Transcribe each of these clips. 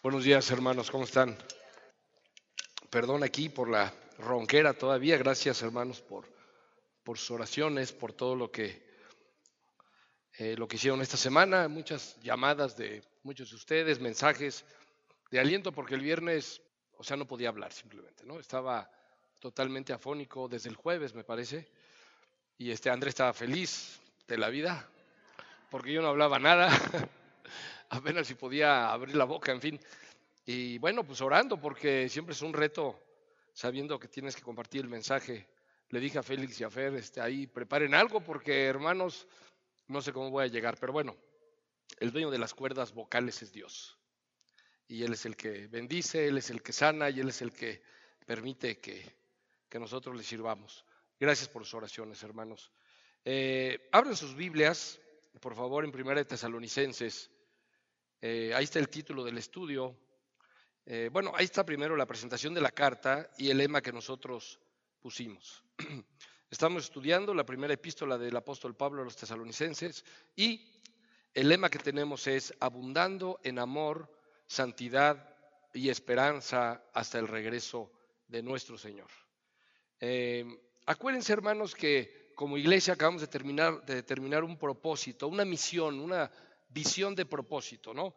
Buenos días, hermanos, ¿cómo están? Perdón aquí por la ronquera todavía. Gracias, hermanos, por sus oraciones, por todo lo que hicieron esta semana. Muchas llamadas de muchos de ustedes, mensajes de aliento, porque el viernes, no podía hablar simplemente, ¿no? Estaba totalmente afónico desde el jueves, me parece. Y Andrés estaba feliz de la vida, porque yo no hablaba nada, apenas si podía abrir la boca, en fin. Y bueno, pues orando, porque siempre es un reto, sabiendo que tienes que compartir el mensaje. Le dije a Félix y a Fer, ahí preparen algo, porque hermanos, no sé cómo voy a llegar, pero bueno, el dueño de las cuerdas vocales es Dios. Y Él es el que bendice, Él es el que sana y Él es el que permite que nosotros le sirvamos. Gracias por sus oraciones, hermanos. Abran sus Biblias, por favor, en Primera de Tesalonicenses. Ahí está el título del estudio. Ahí está primero la presentación de la carta y el lema que nosotros pusimos. Estamos estudiando la primera epístola del apóstol Pablo a los tesalonicenses y el lema que tenemos es abundando en amor, santidad y esperanza hasta el regreso de nuestro Señor. Eh, Acuérdense, hermanos, que como iglesia acabamos de determinar un propósito, una misión, una visión de propósito, ¿no?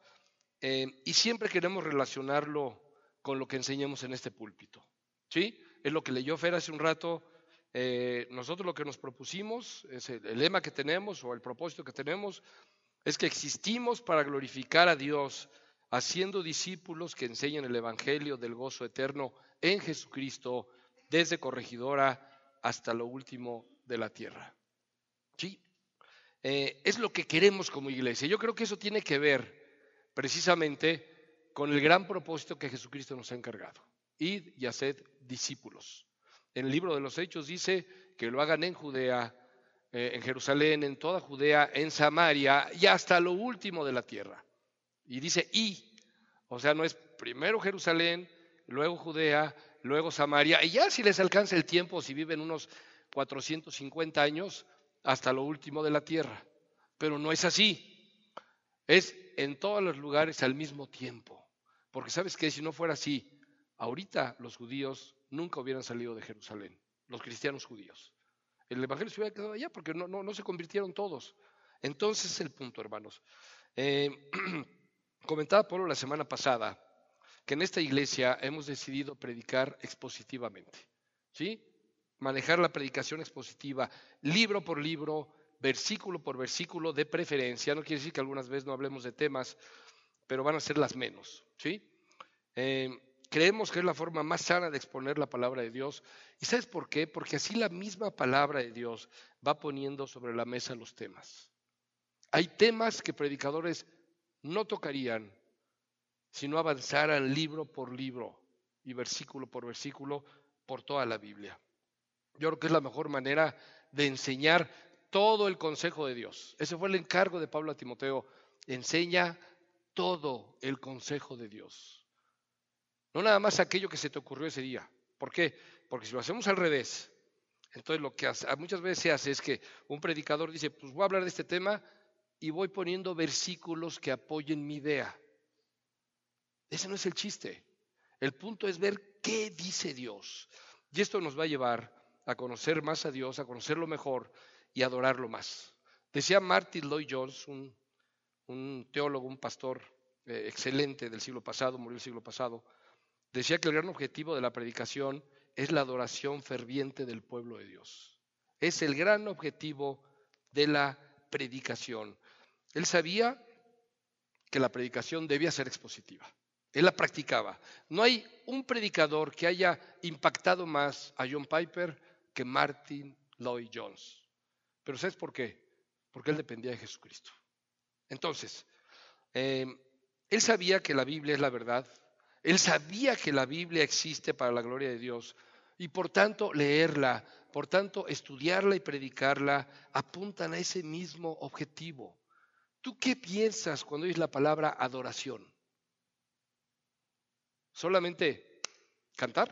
Y siempre queremos relacionarlo con lo que enseñamos en este púlpito, ¿sí? Es lo que leyó Fer hace un rato. Nosotros lo que nos propusimos, es el lema que tenemos o el propósito que tenemos, es que existimos para glorificar a Dios, haciendo discípulos que enseñen el evangelio del gozo eterno en Jesucristo, desde corregidora hasta lo último de la tierra. ¿Sí? Es lo que queremos como iglesia. Yo creo que eso tiene que ver precisamente con el gran propósito que Jesucristo nos ha encargado: id y haced discípulos. En el libro de los Hechos dice que lo hagan en Judea, en Jerusalén, en toda Judea, en Samaria y hasta lo último de la tierra. Y dice o sea, no es primero Jerusalén, luego Judea, luego Samaria, y ya si les alcanza el tiempo, si viven unos 450 años, hasta lo último de la tierra. Pero no es así, es en todos los lugares al mismo tiempo. Porque sabes que si no fuera así, ahorita los judíos nunca hubieran salido de Jerusalén, los cristianos judíos. El evangelio se hubiera quedado allá porque no se convirtieron todos. Entonces es el punto, hermanos. Eh, Comentaba Pablo la semana pasada que en esta iglesia hemos decidido predicar expositivamente, ¿sí? Manejar la predicación expositiva, libro por libro, versículo por versículo, de preferencia. No quiere decir que algunas veces no hablemos de temas, pero van a ser las menos, ¿sí? Eh, Creemos que es la forma más sana de exponer la palabra de Dios. ¿Y sabes por qué? Porque así la misma palabra de Dios va poniendo sobre la mesa los temas. Hay temas que predicadores no tocarían si no avanzaran libro por libro y versículo por versículo por toda la Biblia. Yo creo que es la mejor manera de enseñar todo el consejo de Dios. Ese fue el encargo de Pablo a Timoteo: enseña todo el consejo de Dios. No nada más aquello que se te ocurrió ese día. ¿Por qué? Porque si lo hacemos al revés, entonces lo que muchas veces se hace es que un predicador dice, pues voy a hablar de este tema y voy poniendo versículos que apoyen mi idea. Ese no es el chiste. El punto es ver qué dice Dios. Y esto nos va a llevar a conocer más a Dios, a conocerlo mejor y a adorarlo más. Decía Martin Lloyd Jones, un teólogo, un pastor excelente del siglo pasado, murió el siglo pasado. Decía que el gran objetivo de la predicación es la adoración ferviente del pueblo de Dios. Es el gran objetivo de la predicación. Él sabía que la predicación debía ser expositiva. Él la practicaba. No hay un predicador que haya impactado más a John Piper que Martin Lloyd Jones. Pero ¿sabes por qué? Porque él dependía de Jesucristo. Entonces, él sabía que la Biblia es la verdad. Él sabía que la Biblia existe para la gloria de Dios. Y por tanto, leerla, por tanto, estudiarla y predicarla, apuntan a ese mismo objetivo. ¿Tú qué piensas cuando oyes la palabra adoración? ¿Solamente cantar?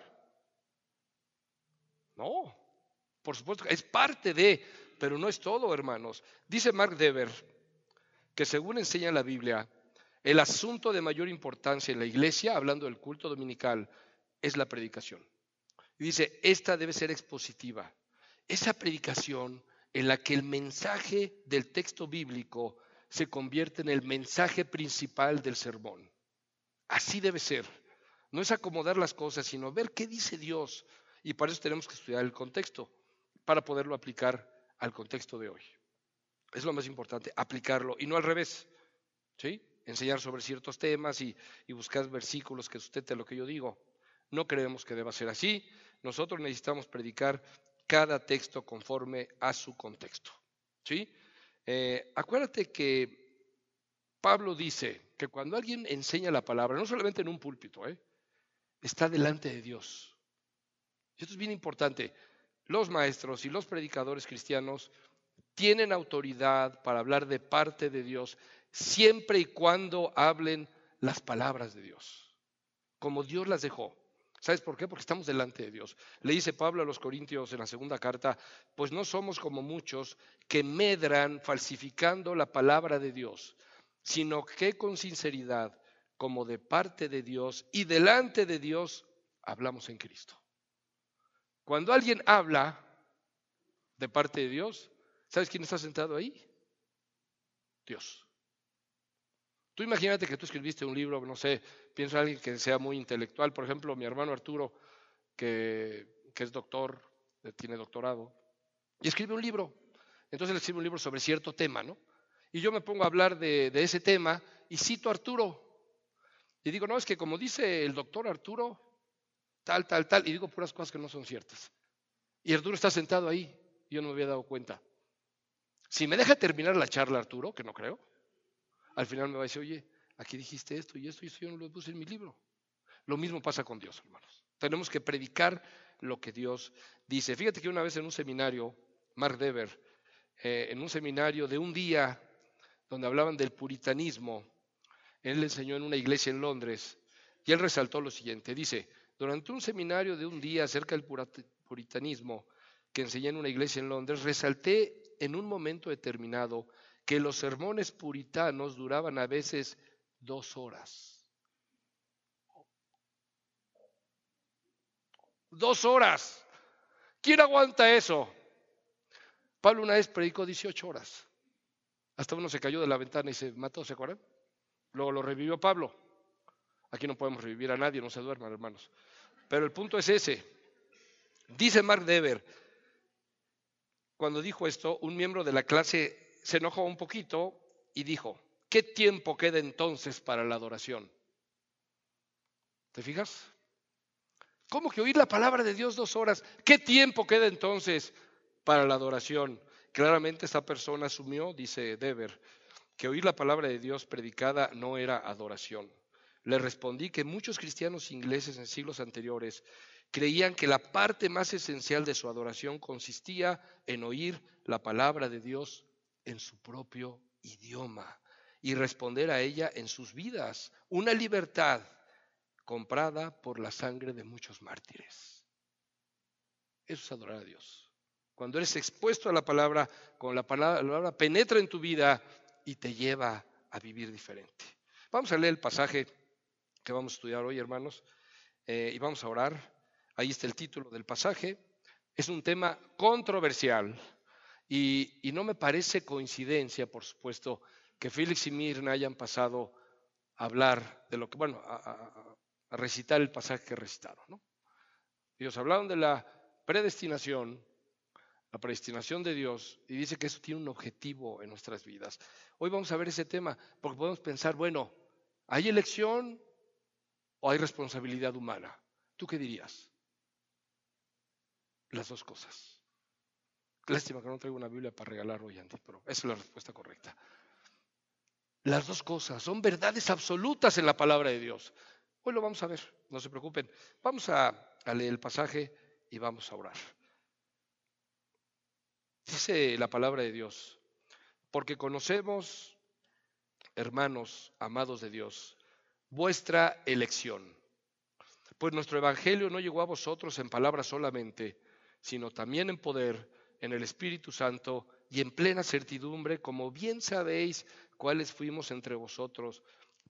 No, por supuesto que es parte de, pero no es todo, hermanos. Dice Mark Dever que según enseña la Biblia, El asunto de mayor importancia en la iglesia, hablando del culto dominical, es la predicación. Y dice, esta debe ser expositiva. Esa predicación en la que el mensaje del texto bíblico se convierte en el mensaje principal del sermón. Así debe ser. No es acomodar las cosas, sino ver qué dice Dios. Y para eso tenemos que estudiar el contexto, para poderlo aplicar al contexto de hoy. Es lo más importante, aplicarlo y no al revés. ¿Sí? Enseñar sobre ciertos temas y buscar versículos que sustenten lo que yo digo. No creemos que deba ser así. Nosotros necesitamos predicar cada texto conforme a su contexto. ¿Sí? Acuérdate que Pablo dice que cuando alguien enseña la palabra, no solamente en un púlpito, está delante de Dios. Esto es bien importante. Los maestros y los predicadores cristianos tienen autoridad para hablar de parte de Dios siempre y cuando hablen las palabras de Dios, como Dios las dejó. ¿Sabes por qué? Porque estamos delante de Dios. Le dice Pablo a los Corintios en la segunda carta, pues no somos como muchos que medran falsificando la palabra de Dios, sino que con sinceridad, como de parte de Dios y delante de Dios, hablamos en Cristo. Cuando alguien habla de parte de Dios, ¿sabes quién está sentado ahí? Dios. Tú imagínate que tú escribiste un libro, no sé, pienso en alguien que sea muy intelectual, por ejemplo, mi hermano Arturo, que es doctor, tiene doctorado, y escribe un libro. Entonces él escribe un libro sobre cierto tema, ¿no? Y yo me pongo a hablar de ese tema y cito a Arturo. Y digo, no, es que como dice el doctor Arturo, tal, tal, tal, y digo puras cosas que no son ciertas. Y Arturo está sentado ahí, y yo no me había dado cuenta. Si me deja terminar la charla Arturo, que no creo, al final me va a decir, oye, aquí dijiste esto y esto yo no lo puse en mi libro. Lo mismo pasa con Dios, hermanos. Tenemos que predicar lo que Dios dice. Fíjate que una vez en un seminario, Mark Dever, en un seminario de un día donde hablaban del puritanismo, él le enseñó en una iglesia en Londres y él resaltó lo siguiente. Dice, durante un seminario de un día acerca del puritanismo que enseñé en una iglesia en Londres, resalté en un momento determinado que los sermones puritanos duraban a veces 2 horas. 2 horas. ¿Quién aguanta eso? Pablo una vez predicó 18 horas. Hasta uno se cayó de la ventana y se mató, ¿se acuerdan? Luego lo revivió Pablo. Aquí no podemos revivir a nadie, no se duerman, hermanos. Pero el punto es ese. Dice Mark Dever, cuando dijo esto, un miembro de la clase se enojó un poquito y dijo, ¿qué tiempo queda entonces para la adoración? ¿Te fijas? ¿Cómo que oír la palabra de Dios 2 horas? ¿Qué tiempo queda entonces para la adoración? Claramente esta persona asumió, dice Dever, que oír la palabra de Dios predicada no era adoración. Le respondí que muchos cristianos ingleses en siglos anteriores creían que la parte más esencial de su adoración consistía en oír la palabra de Dios en su propio idioma y responder a ella en sus vidas. Una libertad comprada por la sangre de muchos mártires. Eso es adorar a Dios. Cuando eres expuesto a la palabra, con la palabra penetra en tu vida y te lleva a vivir diferente. Vamos a leer el pasaje que vamos a estudiar hoy, hermanos, y vamos a orar. Ahí está el título del pasaje. Es un tema controversial y no me parece coincidencia, por supuesto, que Félix y Mirna hayan pasado a hablar de lo que, bueno, a recitar el pasaje que recitaron, ¿no? Ellos hablaron de la predestinación de Dios, y dice que eso tiene un objetivo en nuestras vidas. Hoy vamos a ver ese tema, porque podemos pensar, bueno, ¿hay elección o hay responsabilidad humana? ¿Tú qué dirías? Las dos cosas. Lástima que no traigo una Biblia para regalar hoy, Andy, pero esa es la respuesta correcta. Las dos cosas son verdades absolutas en la palabra de Dios. Hoy lo vamos a ver, no se preocupen. Vamos a leer el pasaje y vamos a orar. Dice la palabra de Dios, porque conocemos, hermanos amados de Dios, vuestra elección. Pues nuestro evangelio no llegó a vosotros en palabras solamente, sino también en poder, en el Espíritu Santo y en plena certidumbre, como bien sabéis cuáles fuimos entre vosotros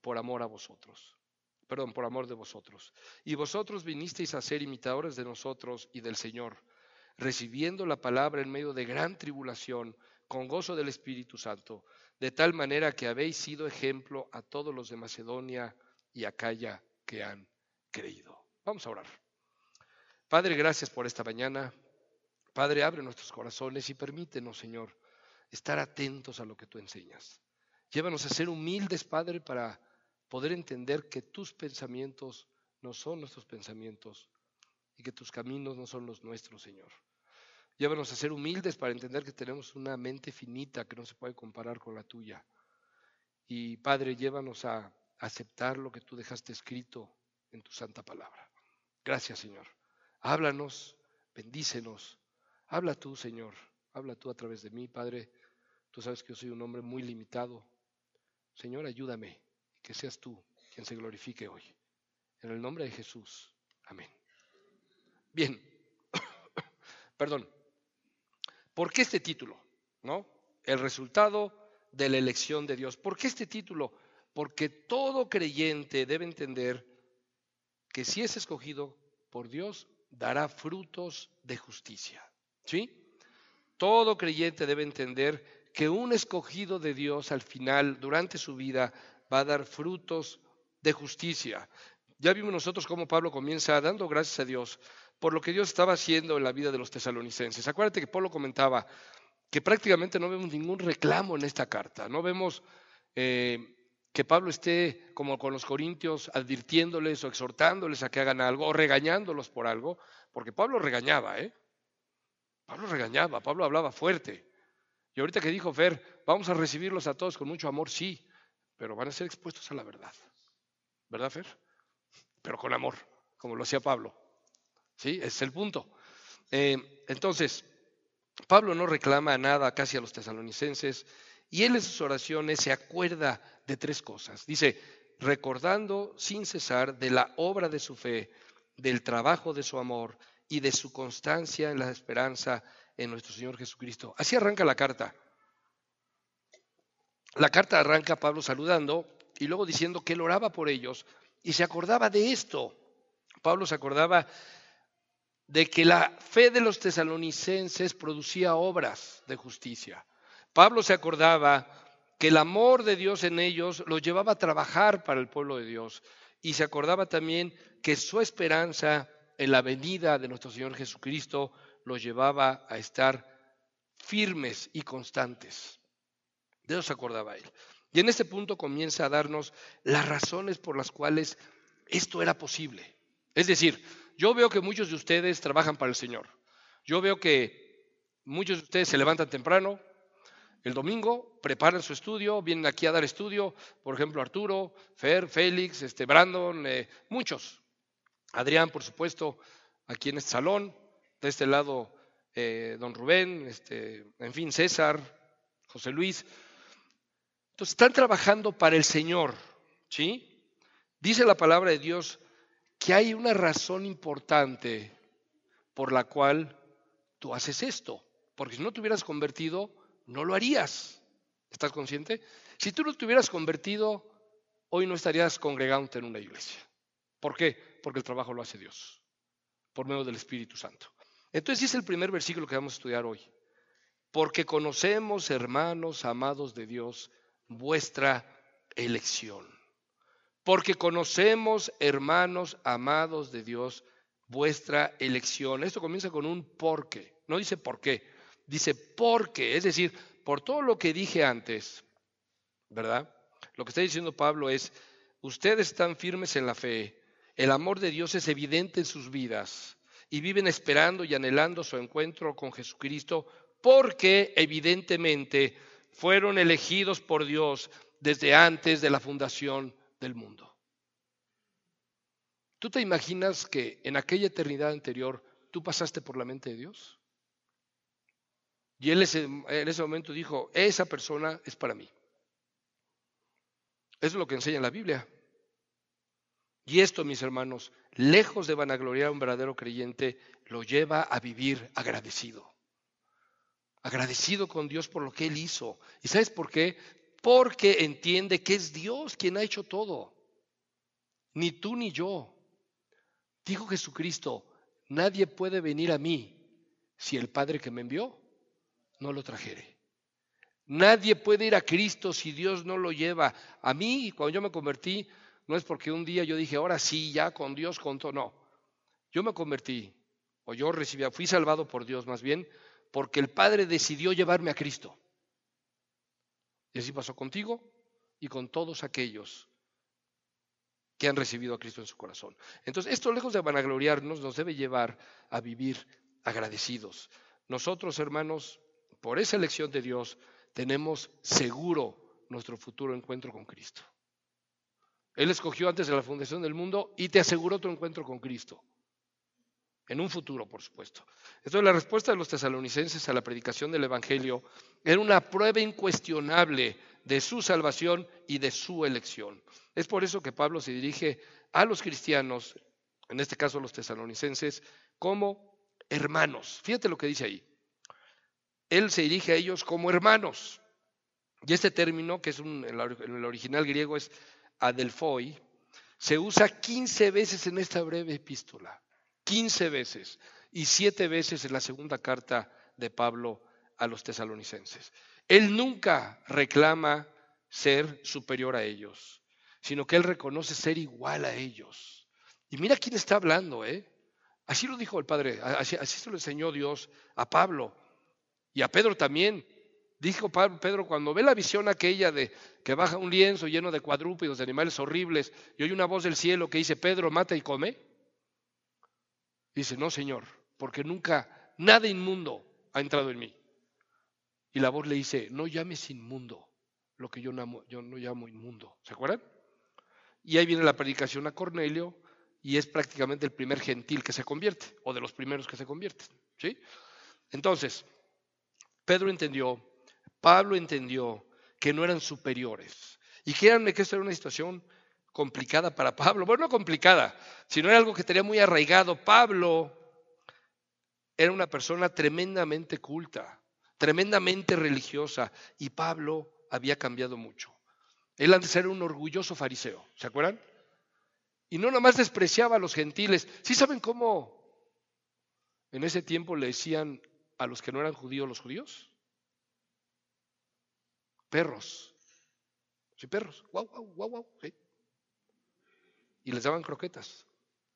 por amor a vosotros. Por amor de vosotros. Y vosotros vinisteis a ser imitadores de nosotros y del Señor, recibiendo la palabra en medio de gran tribulación, con gozo del Espíritu Santo, de tal manera que habéis sido ejemplo a todos los de Macedonia y Acaya que han creído. Vamos a orar. Padre, gracias por esta mañana. Padre, abre nuestros corazones y permítenos, Señor, estar atentos a lo que tú enseñas. Llévanos a ser humildes, Padre, para poder entender que tus pensamientos no son nuestros pensamientos y que tus caminos no son los nuestros, Señor. Llévanos a ser humildes para entender que tenemos una mente finita que no se puede comparar con la tuya. Y Padre, llévanos a aceptar lo que tú dejaste escrito en tu santa palabra. Gracias, Señor. Háblanos, bendícenos. Habla tú, Señor. Habla tú a través de mí, Padre. Tú sabes que yo soy un hombre muy limitado. Señor, ayúdame y que seas tú quien se glorifique hoy. En el nombre de Jesús. Amén. Bien. Perdón. ¿Por qué este título? ¿No? El resultado de la elección de Dios. ¿Por qué este título? Porque todo creyente debe entender que si es escogido por Dios, dará frutos de justicia. ¿Sí? Todo creyente debe entender que un escogido de Dios al final, durante su vida, va a dar frutos de justicia. Ya vimos nosotros cómo Pablo comienza dando gracias a Dios por lo que Dios estaba haciendo en la vida de los tesalonicenses. Acuérdate que Pablo comentaba que prácticamente no vemos ningún reclamo en esta carta. No vemos que Pablo esté como con los corintios advirtiéndoles o exhortándoles a que hagan algo o regañándolos por algo, porque Pablo regañaba, Pablo hablaba fuerte. Y ahorita que dijo Fer, vamos a recibirlos a todos con mucho amor, sí, pero van a ser expuestos a la verdad. ¿Verdad, Fer? Pero con amor, como lo hacía Pablo. ¿Sí? Ese es el punto. Entonces, Pablo no reclama nada casi a los tesalonicenses y él en sus oraciones se acuerda de tres cosas. Dice, recordando sin cesar de la obra de su fe, del trabajo de su amor y de su constancia en la esperanza en nuestro Señor Jesucristo. Así arranca la carta. La carta arranca Pablo saludando y luego diciendo que él oraba por ellos y se acordaba de esto. Pablo se acordaba de que la fe de los tesalonicenses producía obras de justicia. Pablo se acordaba que el amor de Dios en ellos los llevaba a trabajar para el pueblo de Dios y se acordaba también que su esperanza en la venida de nuestro Señor Jesucristo los llevaba a estar firmes y constantes. De eso se acordaba él. Y en este punto comienza a darnos las razones por las cuales esto era posible. Es decir, yo veo que muchos de ustedes trabajan para el Señor. Yo veo que muchos de ustedes se levantan temprano el domingo, preparan su estudio, vienen aquí a dar estudio. Por ejemplo, Arturo, Fer, Félix, Brandon, muchos. Adrián, por supuesto, aquí en este salón. De este lado, don Rubén, en fin, César, José Luis. Entonces están trabajando para el Señor, ¿sí? Dice la palabra de Dios que hay una razón importante por la cual tú haces esto. Porque si no te hubieras convertido, no lo harías. ¿Estás consciente? Si tú no te hubieras convertido, hoy no estarías congregándote en una iglesia. ¿Por qué? Porque el trabajo lo hace Dios, por medio del Espíritu Santo. Entonces ese es el primer versículo que vamos a estudiar hoy. Porque conocemos, hermanos amados de Dios, vuestra elección. Porque conocemos, hermanos amados de Dios, vuestra elección. Esto comienza con un porque, no dice por qué, dice porque, es decir, por todo lo que dije antes, ¿verdad? Lo que está diciendo Pablo es, ustedes están firmes en la fe, el amor de Dios es evidente en sus vidas y viven esperando y anhelando su encuentro con Jesucristo porque evidentemente fueron elegidos por Dios desde antes de la fundación del mundo. ¿Tú te imaginas que en aquella eternidad anterior tú pasaste por la mente de Dios? Y Él en ese momento dijo, esa persona es para mí. Eso es lo que enseña la Biblia. Y esto, mis hermanos, lejos de vanagloriar a un verdadero creyente, lo lleva a vivir agradecido. Agradecido con Dios por lo que Él hizo. ¿Y sabes por qué? porque entiende que es Dios quien ha hecho todo, ni tú ni yo. Dijo Jesucristo, nadie puede venir a mí si el Padre que me envió no lo trajere. Nadie puede ir a Cristo si Dios no lo lleva. A mí, cuando yo me convertí, no es porque un día yo dije, ahora sí, ya con Dios, con todo. No, yo me convertí, o yo recibí, fui salvado por Dios más bien, porque el Padre decidió llevarme a Cristo. Y así pasó contigo y con todos aquellos que han recibido a Cristo en su corazón. Entonces, esto lejos de vanagloriarnos, nos debe llevar a vivir agradecidos. Nosotros, hermanos, por esa elección de Dios, tenemos seguro nuestro futuro encuentro con Cristo. Él escogió antes de la fundación del mundo y te aseguró tu encuentro con Cristo. En un futuro, por supuesto. Entonces, la respuesta de los tesalonicenses a la predicación del Evangelio era una prueba incuestionable de su salvación y de su elección. Es por eso que Pablo se dirige a los cristianos, en este caso a los tesalonicenses, como hermanos. Fíjate lo que dice ahí. Él se dirige a ellos como hermanos. Y este término, que es en el original griego es adelphoi, se usa 15 veces en esta breve epístola. 15 veces y 7 veces en la segunda carta de Pablo a los tesalonicenses. Él nunca reclama ser superior a ellos, sino que él reconoce ser igual a ellos. Y mira quién está hablando, ¿eh? Así lo dijo el Padre, así se lo enseñó Dios a Pablo y a Pedro también. Dijo Pedro, cuando ve la visión aquella de que baja un lienzo lleno de cuadrúpedos, de animales horribles, y oye una voz del cielo que dice, Pedro, mata y come. Dice, no, Señor, porque nunca nada inmundo ha entrado en mí. Y la voz le dice, no llames inmundo lo que yo no llamo inmundo. ¿Se acuerdan? Y ahí viene la predicación a Cornelio y es prácticamente el primer gentil que se convierte, o de los primeros que se convierten. ¿Sí? Entonces, Pedro entendió, Pablo entendió que no eran superiores. Y créanme que esto era una situación complicada para Pablo. Bueno, no complicada, sino era algo que tenía muy arraigado. Pablo era una persona tremendamente culta, tremendamente religiosa, y Pablo había cambiado mucho. Él antes era un orgulloso fariseo, ¿se acuerdan? Y no nomás despreciaba a los gentiles. ¿Sí saben cómo en ese tiempo le decían a los que no eran judíos los judíos? Perros. Sí, perros. Guau, guau, guau, guau. Sí. Y les daban croquetas.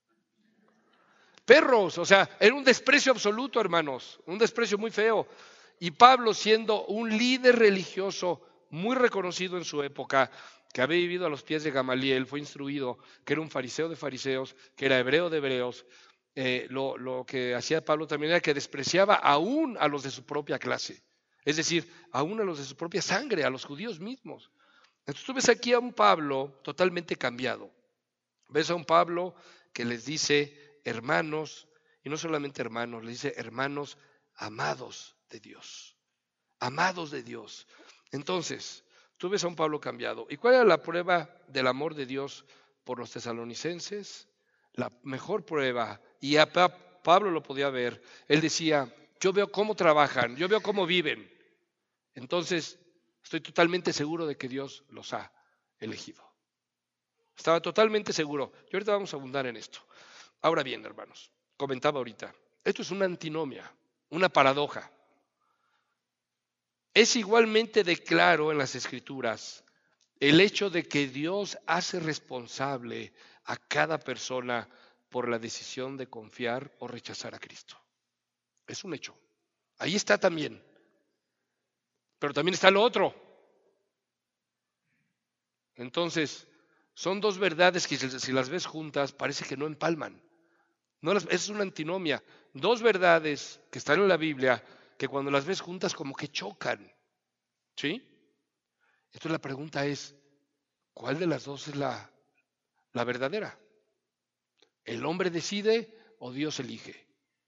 Perros, o sea, era un desprecio absoluto, hermanos, un desprecio muy feo. Y Pablo, siendo un líder religioso muy reconocido en su época, que había vivido a los pies de Gamaliel, fue instruido, que era un fariseo de fariseos, que era hebreo de hebreos, lo que hacía Pablo también era que despreciaba aún a los de su propia clase, es decir, aún a los de su propia sangre, a los judíos mismos. Entonces tú ves aquí a un Pablo totalmente cambiado. Ves a un Pablo que les dice hermanos, y no solamente hermanos, les dice hermanos amados de Dios, amados de Dios. Entonces, tú ves a un Pablo cambiado. ¿Y cuál era la prueba del amor de Dios por los tesalonicenses? La mejor prueba, y a Pablo lo podía ver, él decía, yo veo cómo trabajan, yo veo cómo viven. Entonces, estoy totalmente seguro de que Dios los ha elegido. Estaba totalmente seguro. Y ahorita vamos a abundar en esto. Ahora bien, hermanos, comentaba ahorita, esto es una antinomia, una paradoja. Es igualmente de claro en las Escrituras el hecho de que Dios hace responsable a cada persona por la decisión de confiar o rechazar a Cristo. Es un hecho. Ahí está también. Pero también está lo otro. Entonces, son dos verdades que si las ves juntas parece que no empalman. No es una antinomia. Dos verdades que están en la Biblia que cuando las ves juntas como que chocan. ¿Sí? Entonces la pregunta es, ¿cuál de las dos es la verdadera? ¿El hombre decide o Dios elige?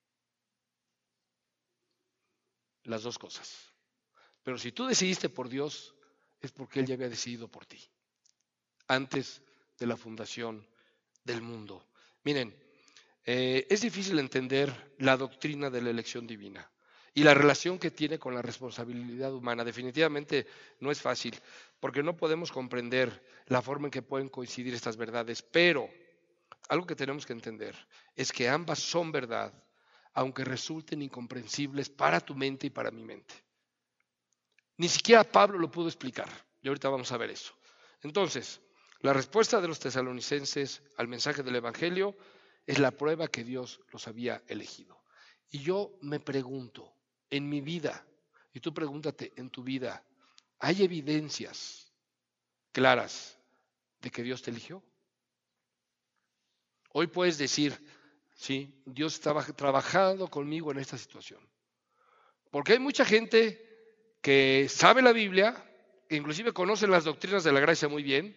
Las dos cosas. Pero si tú decidiste por Dios, es porque Él ya había decidido por ti, antes de la fundación del mundo. Miren, es difícil entender la doctrina de la elección divina. y la relación que tiene con la responsabilidad humana. Definitivamente no es fácil, porque no podemos comprender la forma en que pueden coincidir estas verdades, pero algo que tenemos que entender es que ambas son verdad, aunque resulten incomprensibles para tu mente y para mi mente. Ni siquiera Pablo lo pudo explicar, y ahorita vamos a ver eso. Entonces, la respuesta de los tesalonicenses al mensaje del Evangelio es la prueba que Dios los había elegido. Y yo me pregunto, en mi vida, y tú pregúntate, en tu vida, ¿hay evidencias claras de que Dios te eligió? Hoy puedes decir, sí, Dios estaba trabajando conmigo en esta situación. Porque hay mucha gente que sabe la Biblia, que inclusive conoce las doctrinas de la gracia muy bien,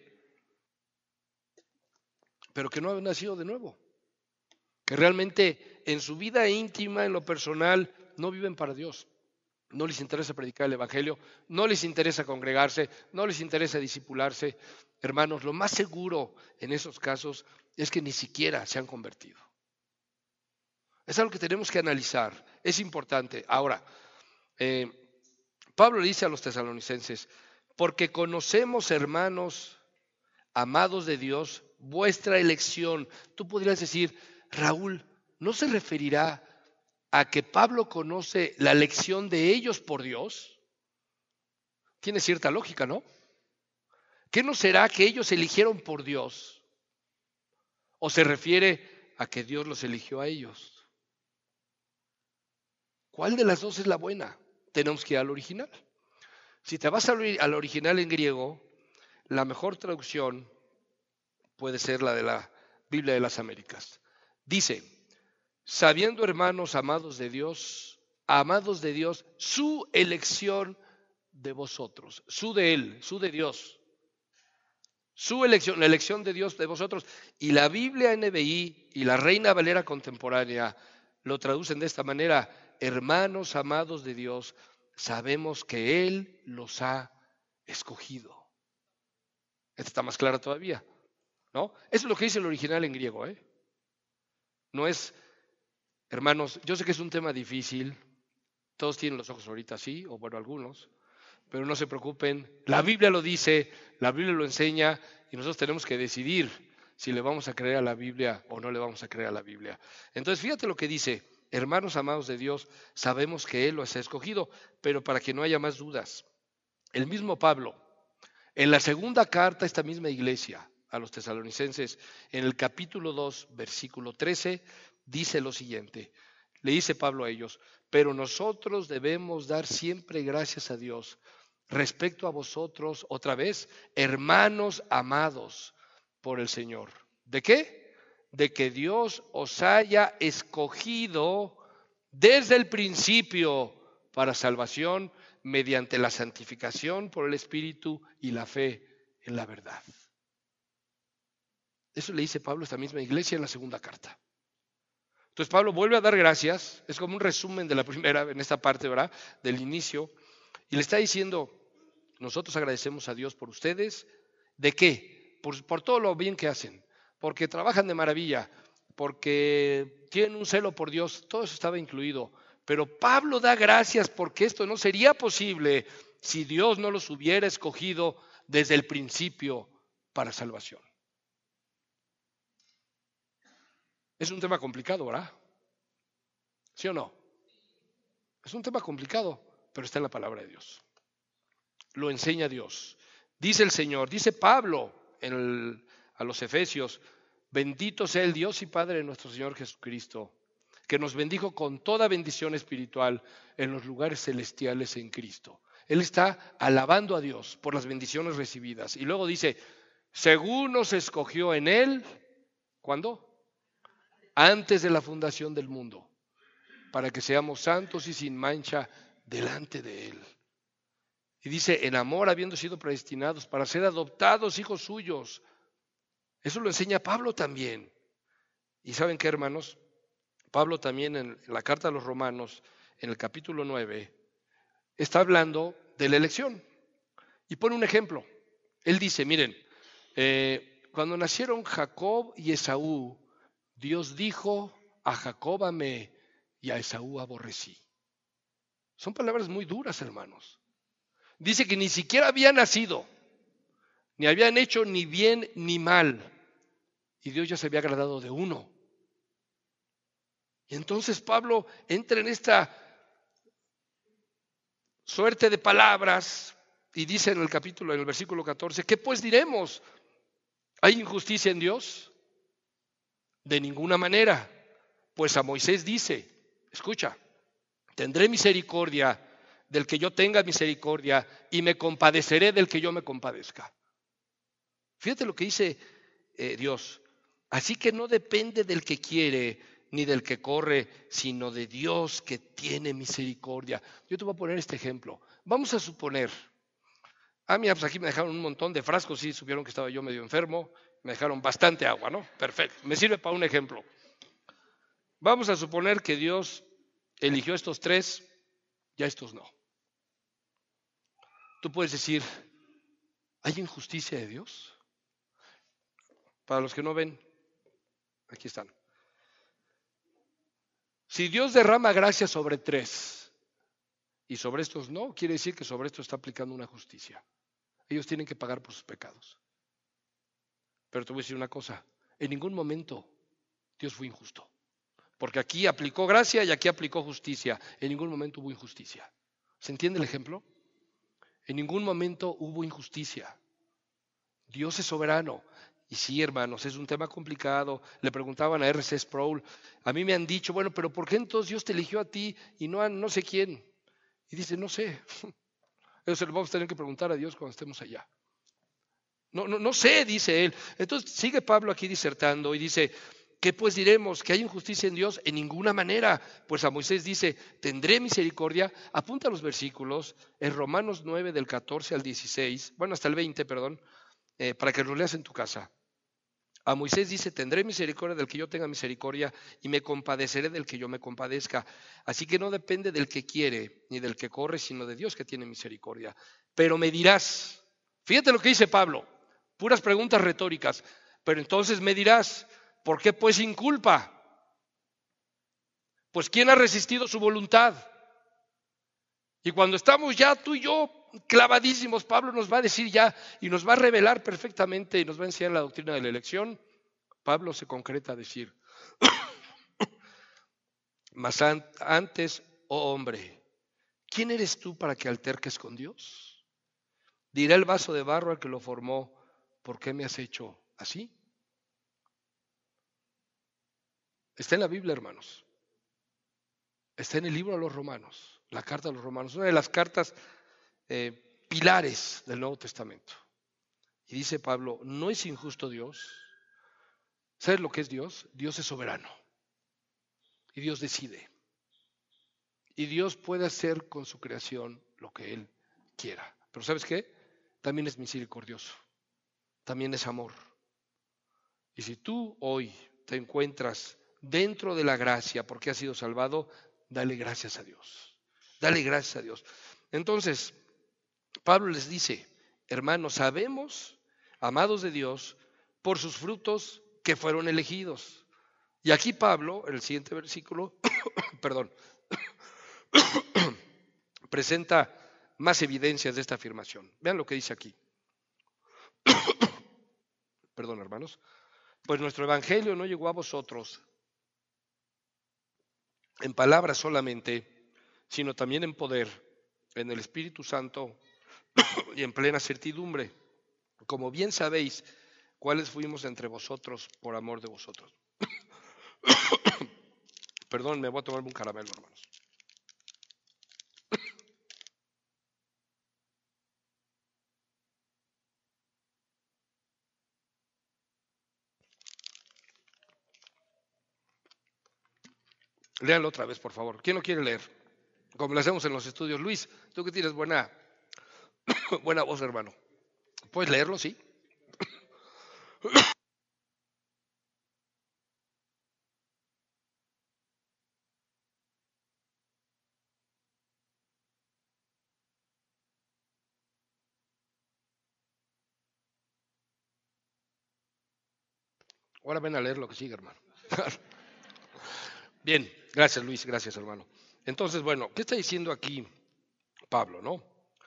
pero que no han nacido de nuevo. Que realmente en su vida íntima, en lo personal, no viven para Dios. No les interesa predicar el Evangelio, no les interesa congregarse, no les interesa discipularse. Hermanos, lo más seguro en esos casos es que ni siquiera se han convertido. Es algo que tenemos que analizar, es importante. Ahora, Pablo le dice a los tesalonicenses, porque conocemos, hermanos, amados de Dios, vuestra elección. Tú podrías decir, Raúl, ¿no se referirá a que Pablo conoce la elección de ellos por Dios? Tiene cierta lógica, ¿no? ¿Qué no será que ellos eligieron por Dios? ¿O se refiere a que Dios los eligió a ellos? ¿Cuál de las dos es la buena? Tenemos que ir al original. Si te vas al original en griego, la mejor traducción puede ser la de la Biblia de las Américas. Dice, sabiendo, hermanos, amados de Dios, su elección de vosotros, su de Él, su de Dios, su elección, la elección de Dios de vosotros. Y la Biblia NBI y la Reina Valera contemporánea lo traducen de esta manera, hermanos amados de Dios, sabemos que Él los ha escogido. Esta está más clara todavía, ¿no? Eso es lo que dice el original en griego, ¿eh? No es, hermanos, yo sé que es un tema difícil, todos tienen los ojos ahorita así, o bueno, algunos, pero no se preocupen, la Biblia lo dice, la Biblia lo enseña, y nosotros tenemos que decidir si le vamos a creer a la Biblia o no le vamos a creer a la Biblia. Entonces, fíjate lo que dice, hermanos amados de Dios, sabemos que Él los ha escogido, pero para que no haya más dudas, el mismo Pablo, en la segunda carta a esta misma iglesia, a los tesalonicenses, en el capítulo 2, versículo 13, dice lo siguiente, le dice Pablo a ellos, pero nosotros debemos dar siempre gracias a Dios respecto a vosotros, otra vez, hermanos amados por el Señor. ¿De qué? De que Dios os haya escogido desde el principio para salvación mediante la santificación por el Espíritu y la fe en la verdad. Eso le dice Pablo a esta misma iglesia en la segunda carta. Entonces Pablo vuelve a dar gracias, es como un resumen de la primera, en esta parte, ¿verdad? Del inicio, y le está diciendo, nosotros agradecemos a Dios por ustedes, ¿de qué? Por todo lo bien que hacen, porque trabajan de maravilla, porque tienen un celo por Dios, todo eso estaba incluido. Pero Pablo da gracias porque esto no sería posible si Dios no los hubiera escogido desde el principio para salvación. Es un tema complicado, ¿verdad? ¿Sí o no? Es un tema complicado, pero está en la palabra de Dios. Lo enseña Dios. Dice el Señor, dice Pablo a los Efesios, bendito sea el Dios y Padre de nuestro Señor Jesucristo, que nos bendijo con toda bendición espiritual en los lugares celestiales en Cristo. Él está alabando a Dios por las bendiciones recibidas. Y luego dice, según nos escogió en Él, ¿cuándo? Antes de la fundación del mundo, para que seamos santos y sin mancha delante de Él. Y dice, en amor habiendo sido predestinados para ser adoptados hijos suyos. Eso lo enseña Pablo también. ¿Y saben qué, hermanos? Pablo también en la carta a los Romanos, en el capítulo 9, está hablando de la elección. Y pone un ejemplo. Él dice, miren, cuando nacieron Jacob y Esaú, Dios dijo, a Jacob amé y a Esaú aborrecí. Son palabras muy duras, hermanos. Dice que ni siquiera habían nacido, ni habían hecho ni bien ni mal, y Dios ya se había agradado de uno. Y entonces Pablo entra en esta suerte de palabras y dice en el versículo 14, ¿qué pues diremos? ¿Hay injusticia en Dios? De ninguna manera. Pues a Moisés dice, escucha, tendré misericordia del que yo tenga misericordia y me compadeceré del que yo me compadezca. Fíjate lo que dice Dios. Así que no depende del que quiere ni del que corre, sino de Dios que tiene misericordia. Yo te voy a poner este ejemplo. Vamos a suponer, pues aquí me dejaron un montón de frascos, sí, supieron que estaba yo medio enfermo, me dejaron bastante agua, ¿no? Perfecto, me sirve para un ejemplo. Vamos a suponer que Dios eligió estos tres y a estos no. Tú puedes decir, ¿hay injusticia de Dios? Para los que no ven, aquí están. Si Dios derrama gracia sobre tres y sobre estos no, quiere decir que sobre estos está aplicando una justicia. Ellos tienen que pagar por sus pecados. Pero te voy a decir una cosa, en ningún momento Dios fue injusto. Porque aquí aplicó gracia y aquí aplicó justicia. En ningún momento hubo injusticia. ¿Se entiende el ejemplo? En ningún momento hubo injusticia. Dios es soberano. Y sí, hermanos, es un tema complicado. Le preguntaban a R.C. Sproul, a mí me han dicho, bueno, pero ¿por qué entonces Dios te eligió a ti y no a no sé quién? Y dice, no sé. Eso se lo vamos a tener que preguntar a Dios cuando estemos allá. No sé, dice él. Entonces sigue Pablo aquí disertando y dice, ¿qué pues diremos? ¿Que hay injusticia en Dios? En ninguna manera. Pues a Moisés dice, tendré misericordia. Apunta los versículos, en Romanos 9 del 14 al 16, bueno, hasta el 20, perdón, para que lo leas en tu casa. A Moisés dice, tendré misericordia del que yo tenga misericordia y me compadeceré del que yo me compadezca. Así que no depende del que quiere ni del que corre, sino de Dios que tiene misericordia. Pero me dirás, fíjate lo que dice Pablo, puras preguntas retóricas, pero entonces me dirás, ¿por qué pues sin culpa? Pues ¿quién ha resistido su voluntad? Y cuando estamos ya tú y yo clavadísimos, Pablo nos va a decir ya y nos va a revelar perfectamente y nos va a enseñar la doctrina de la elección. Pablo se concreta a decir, mas antes, oh hombre, ¿quién eres tú para que alterques con Dios? Dirá el vaso de barro al que lo formó, ¿por qué me has hecho así? Está en la Biblia, hermanos. Está en el libro de los Romanos, la carta de los Romanos, una de las cartas pilares del Nuevo Testamento. Y dice Pablo, ¿no es injusto Dios? ¿Sabes lo que es Dios? Dios es soberano. Y Dios decide. Y Dios puede hacer con su creación lo que Él quiera. Pero ¿sabes qué? También es misericordioso. También es amor. Y si tú hoy te encuentras dentro de la gracia porque has sido salvado, dale gracias a Dios. Dale gracias a Dios. Entonces, Pablo les dice, hermanos, sabemos, amados de Dios, por sus frutos que fueron elegidos. Y aquí Pablo, en el siguiente versículo, perdón, presenta más evidencias de esta afirmación. Vean lo que dice aquí. Perdón, hermanos. Pues nuestro evangelio no llegó a vosotros en palabras solamente, sino también en poder, en el Espíritu Santo y en plena certidumbre, como bien sabéis cuáles fuimos entre vosotros por amor de vosotros. Perdón, me voy a tomar un caramelo, hermanos. Léanlo otra vez, por favor. ¿Quién lo quiere leer? Como lo hacemos en los estudios. Luis, tú que tienes buena voz, hermano. ¿Puedes leerlo? Sí. Ahora ven a leer lo que sigue, hermano. Bien, gracias Luis, gracias hermano. Entonces, bueno, ¿qué está diciendo aquí Pablo, no?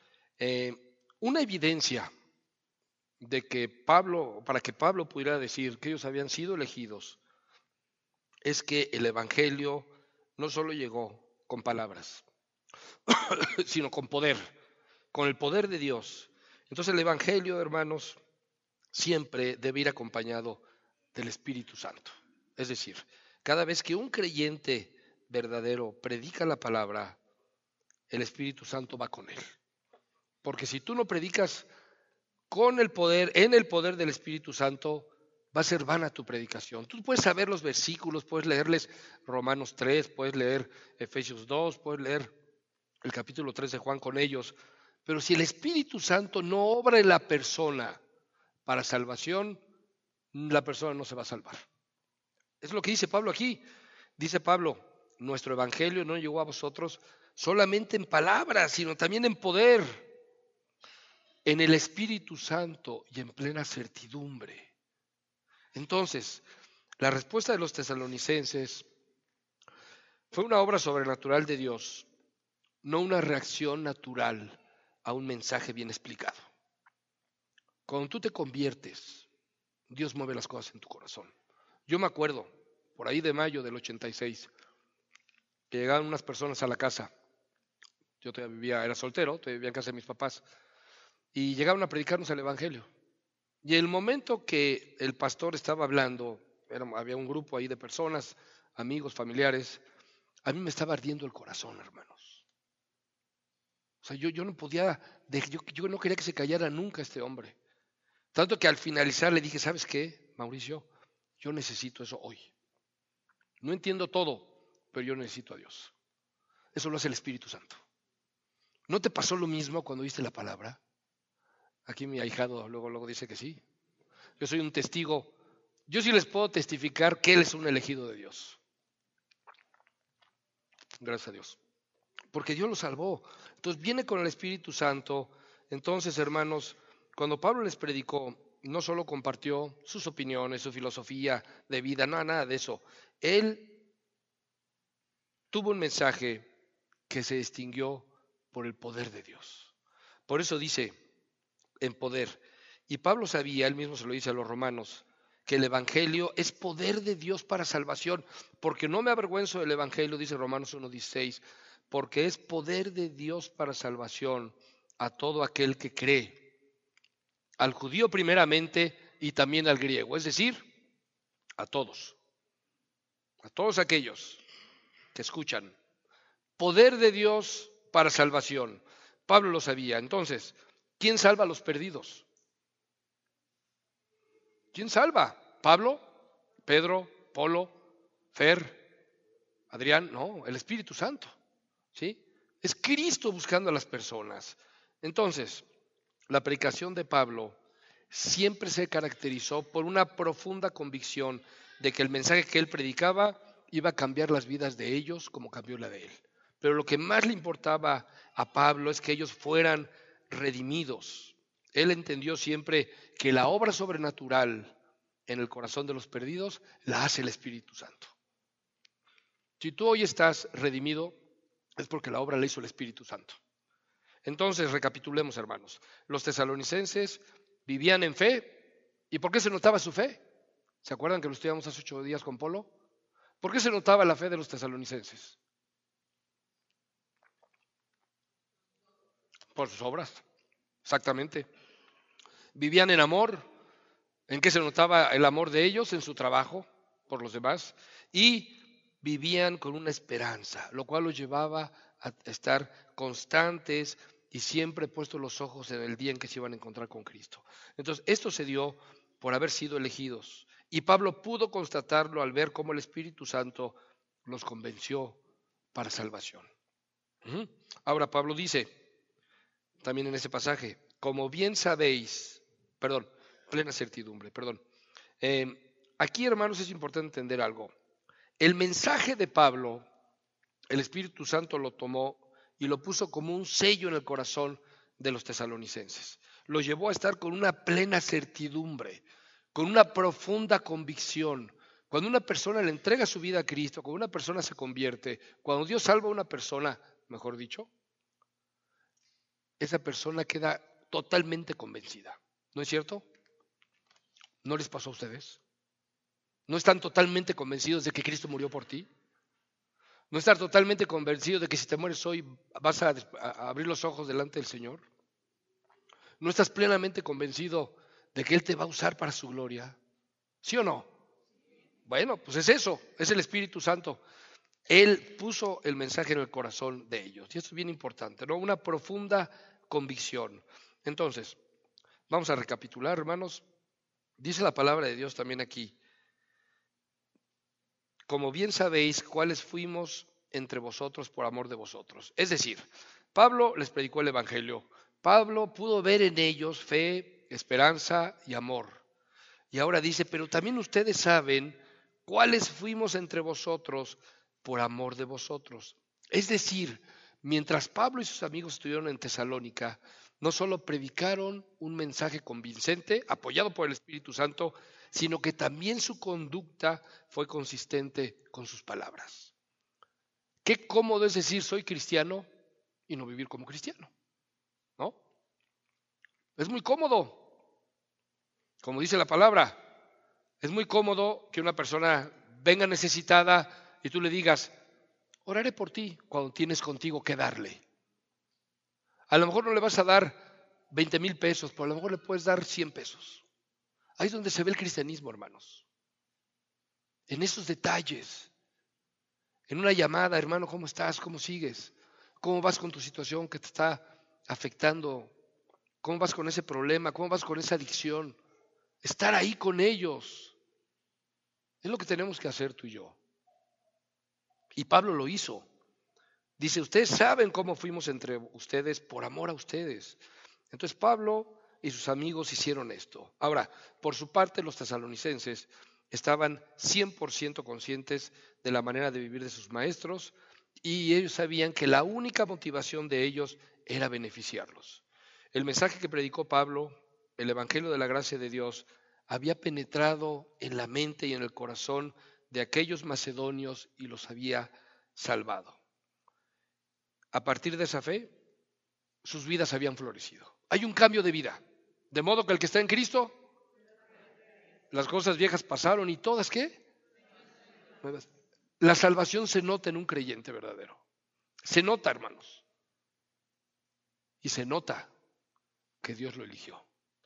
Una evidencia de que Pablo, para que Pablo pudiera decir que ellos habían sido elegidos, es que el evangelio no solo llegó con palabras, sino con el poder de Dios. Entonces el evangelio, hermanos, siempre debe ir acompañado del Espíritu Santo. Es decir, cada vez que un creyente verdadero predica la palabra, el Espíritu Santo va con él. Porque si tú no predicas con el poder, en el poder del Espíritu Santo, va a ser vana tu predicación. Tú puedes saber los versículos, puedes leerles Romanos 3, puedes leer Efesios 2, puedes leer el capítulo 3 de Juan con ellos, pero si el Espíritu Santo no obra en la persona para salvación, la persona no se va a salvar. Es lo que dice Pablo aquí. Dice Pablo, nuestro evangelio no llegó a vosotros solamente en palabras, sino también en poder, en el Espíritu Santo y en plena certidumbre. Entonces, la respuesta de los tesalonicenses fue una obra sobrenatural de Dios, no una reacción natural a un mensaje bien explicado. Cuando tú te conviertes, Dios mueve las cosas en tu corazón. Yo me acuerdo, por ahí de mayo del 86, que llegaban unas personas a la casa. Yo todavía vivía, era soltero, todavía vivía en casa de mis papás, y llegaron a predicarnos el evangelio. Y el momento que el pastor estaba hablando, había un grupo ahí de personas, amigos, familiares, a mí me estaba ardiendo el corazón, hermanos. O sea, yo no podía, yo no quería que se callara nunca este hombre. Tanto que al finalizar le dije, ¿sabes qué, Mauricio? Yo necesito eso hoy. No entiendo todo, pero yo necesito a Dios. Eso lo hace el Espíritu Santo. ¿No te pasó lo mismo cuando oíste la palabra? Aquí mi ahijado luego dice que sí. Yo soy un testigo. Yo sí les puedo testificar que él es un elegido de Dios. Gracias a Dios. Porque Dios lo salvó. Entonces viene con el Espíritu Santo. Entonces, hermanos, cuando Pablo les predicó, no solo compartió sus opiniones, su filosofía de vida, nada de eso. Él tuvo un mensaje que se distinguió por el poder de Dios. Por eso dice, en poder. Y Pablo sabía, él mismo se lo dice a los romanos, que el Evangelio es poder de Dios para salvación, porque no me avergüenzo del Evangelio, dice Romanos 1:16, porque es poder de Dios para salvación a todo aquel que cree, al judío primeramente y también al griego, es decir, a todos aquellos que escuchan. Poder de Dios para salvación. Pablo lo sabía. Entonces, ¿quién salva a los perdidos? ¿Quién salva? ¿Pablo? ¿Pedro? ¿Polo? ¿Fer? ¿Adrián? No, el Espíritu Santo. ¿Sí? Es Cristo buscando a las personas. Entonces, la predicación de Pablo siempre se caracterizó por una profunda convicción de que el mensaje que él predicaba iba a cambiar las vidas de ellos como cambió la de él. Pero lo que más le importaba a Pablo es que ellos fueran redimidos. Él entendió siempre que la obra sobrenatural en el corazón de los perdidos la hace el Espíritu Santo. Si tú hoy estás redimido, es porque la obra la hizo el Espíritu Santo. Entonces, recapitulemos, hermanos. Los tesalonicenses vivían en fe. ¿Y por qué se notaba su fe? ¿Se acuerdan que lo estudiamos hace 8 días con Polo? ¿Por qué se notaba la fe de los tesalonicenses? Por sus obras, exactamente. Vivían en amor. ¿En qué se notaba el amor de ellos? En su trabajo por los demás. Y vivían con una esperanza, lo cual los llevaba a estar constantes y siempre puestos los ojos en el día en que se iban a encontrar con Cristo. Entonces, esto se dio por haber sido elegidos. Y Pablo pudo constatarlo al ver cómo el Espíritu Santo los convenció para salvación. Ahora Pablo dice, también en ese pasaje, como bien sabéis, plena certidumbre, aquí, hermanos, es importante entender algo. El mensaje de Pablo, el Espíritu Santo lo tomó y lo puso como un sello en el corazón de los tesalonicenses. Lo llevó a estar con una plena certidumbre, con una profunda convicción, Cuando una persona le entrega su vida a Cristo, cuando una persona se convierte, cuando Dios salva a una persona, mejor dicho, esa persona queda totalmente convencida. ¿No es cierto? ¿No les pasó a ustedes? ¿No están totalmente convencidos de que Cristo murió por ti? ¿No están totalmente convencidos de que si te mueres hoy vas a abrir los ojos delante del Señor? ¿No estás plenamente convencido de que Él te va a usar para su gloria? ¿Sí o no? Bueno, pues es eso, es el Espíritu Santo. Él puso el mensaje en el corazón de ellos. Y esto es bien importante, ¿no? Una profunda convicción. Entonces, vamos a recapitular, hermanos. Dice la palabra de Dios también aquí. Como bien sabéis, cuáles fuimos entre vosotros por amor de vosotros. Es decir, Pablo les predicó el Evangelio. Pablo pudo ver en ellos fe, esperanza y amor. Y ahora dice, pero también ustedes saben cuáles fuimos entre vosotros por amor de vosotros. Es decir, mientras Pablo y sus amigos estuvieron en Tesalónica, no solo predicaron un mensaje convincente, apoyado por el Espíritu Santo, sino que también su conducta fue consistente con sus palabras. Qué cómodo es decir soy cristiano y no vivir como cristiano, ¿no? Es muy cómodo, como dice la palabra. Es muy cómodo que una persona venga necesitada y tú le digas, oraré por ti cuando tienes contigo que darle. A lo mejor no le vas a dar 20,000 pesos, pero a lo mejor le puedes dar 100 pesos. Ahí es donde se ve el cristianismo, hermanos. En esos detalles. En una llamada, hermano, ¿cómo estás? ¿Cómo sigues? ¿Cómo vas con tu situación que te está afectando? ¿Cómo vas con ese problema? ¿Cómo vas con esa adicción? Estar ahí con ellos. Es lo que tenemos que hacer tú y yo. Y Pablo lo hizo. Dice, ustedes saben cómo fuimos entre ustedes por amor a ustedes. Entonces Pablo y sus amigos hicieron esto. Ahora, por su parte, los tesalonicenses estaban 100% conscientes de la manera de vivir de sus maestros y ellos sabían que la única motivación de ellos era beneficiarlos. El mensaje que predicó Pablo, el Evangelio de la gracia de Dios, había penetrado en la mente y en el corazón de aquellos macedonios y los había salvado. A partir de esa fe, sus vidas habían florecido. Hay un cambio de vida. De modo que el que está en Cristo, las cosas viejas pasaron y todas, ¿qué? Nuevas. La salvación se nota en un creyente verdadero. Se nota, hermanos. Y se nota que Dios lo eligió.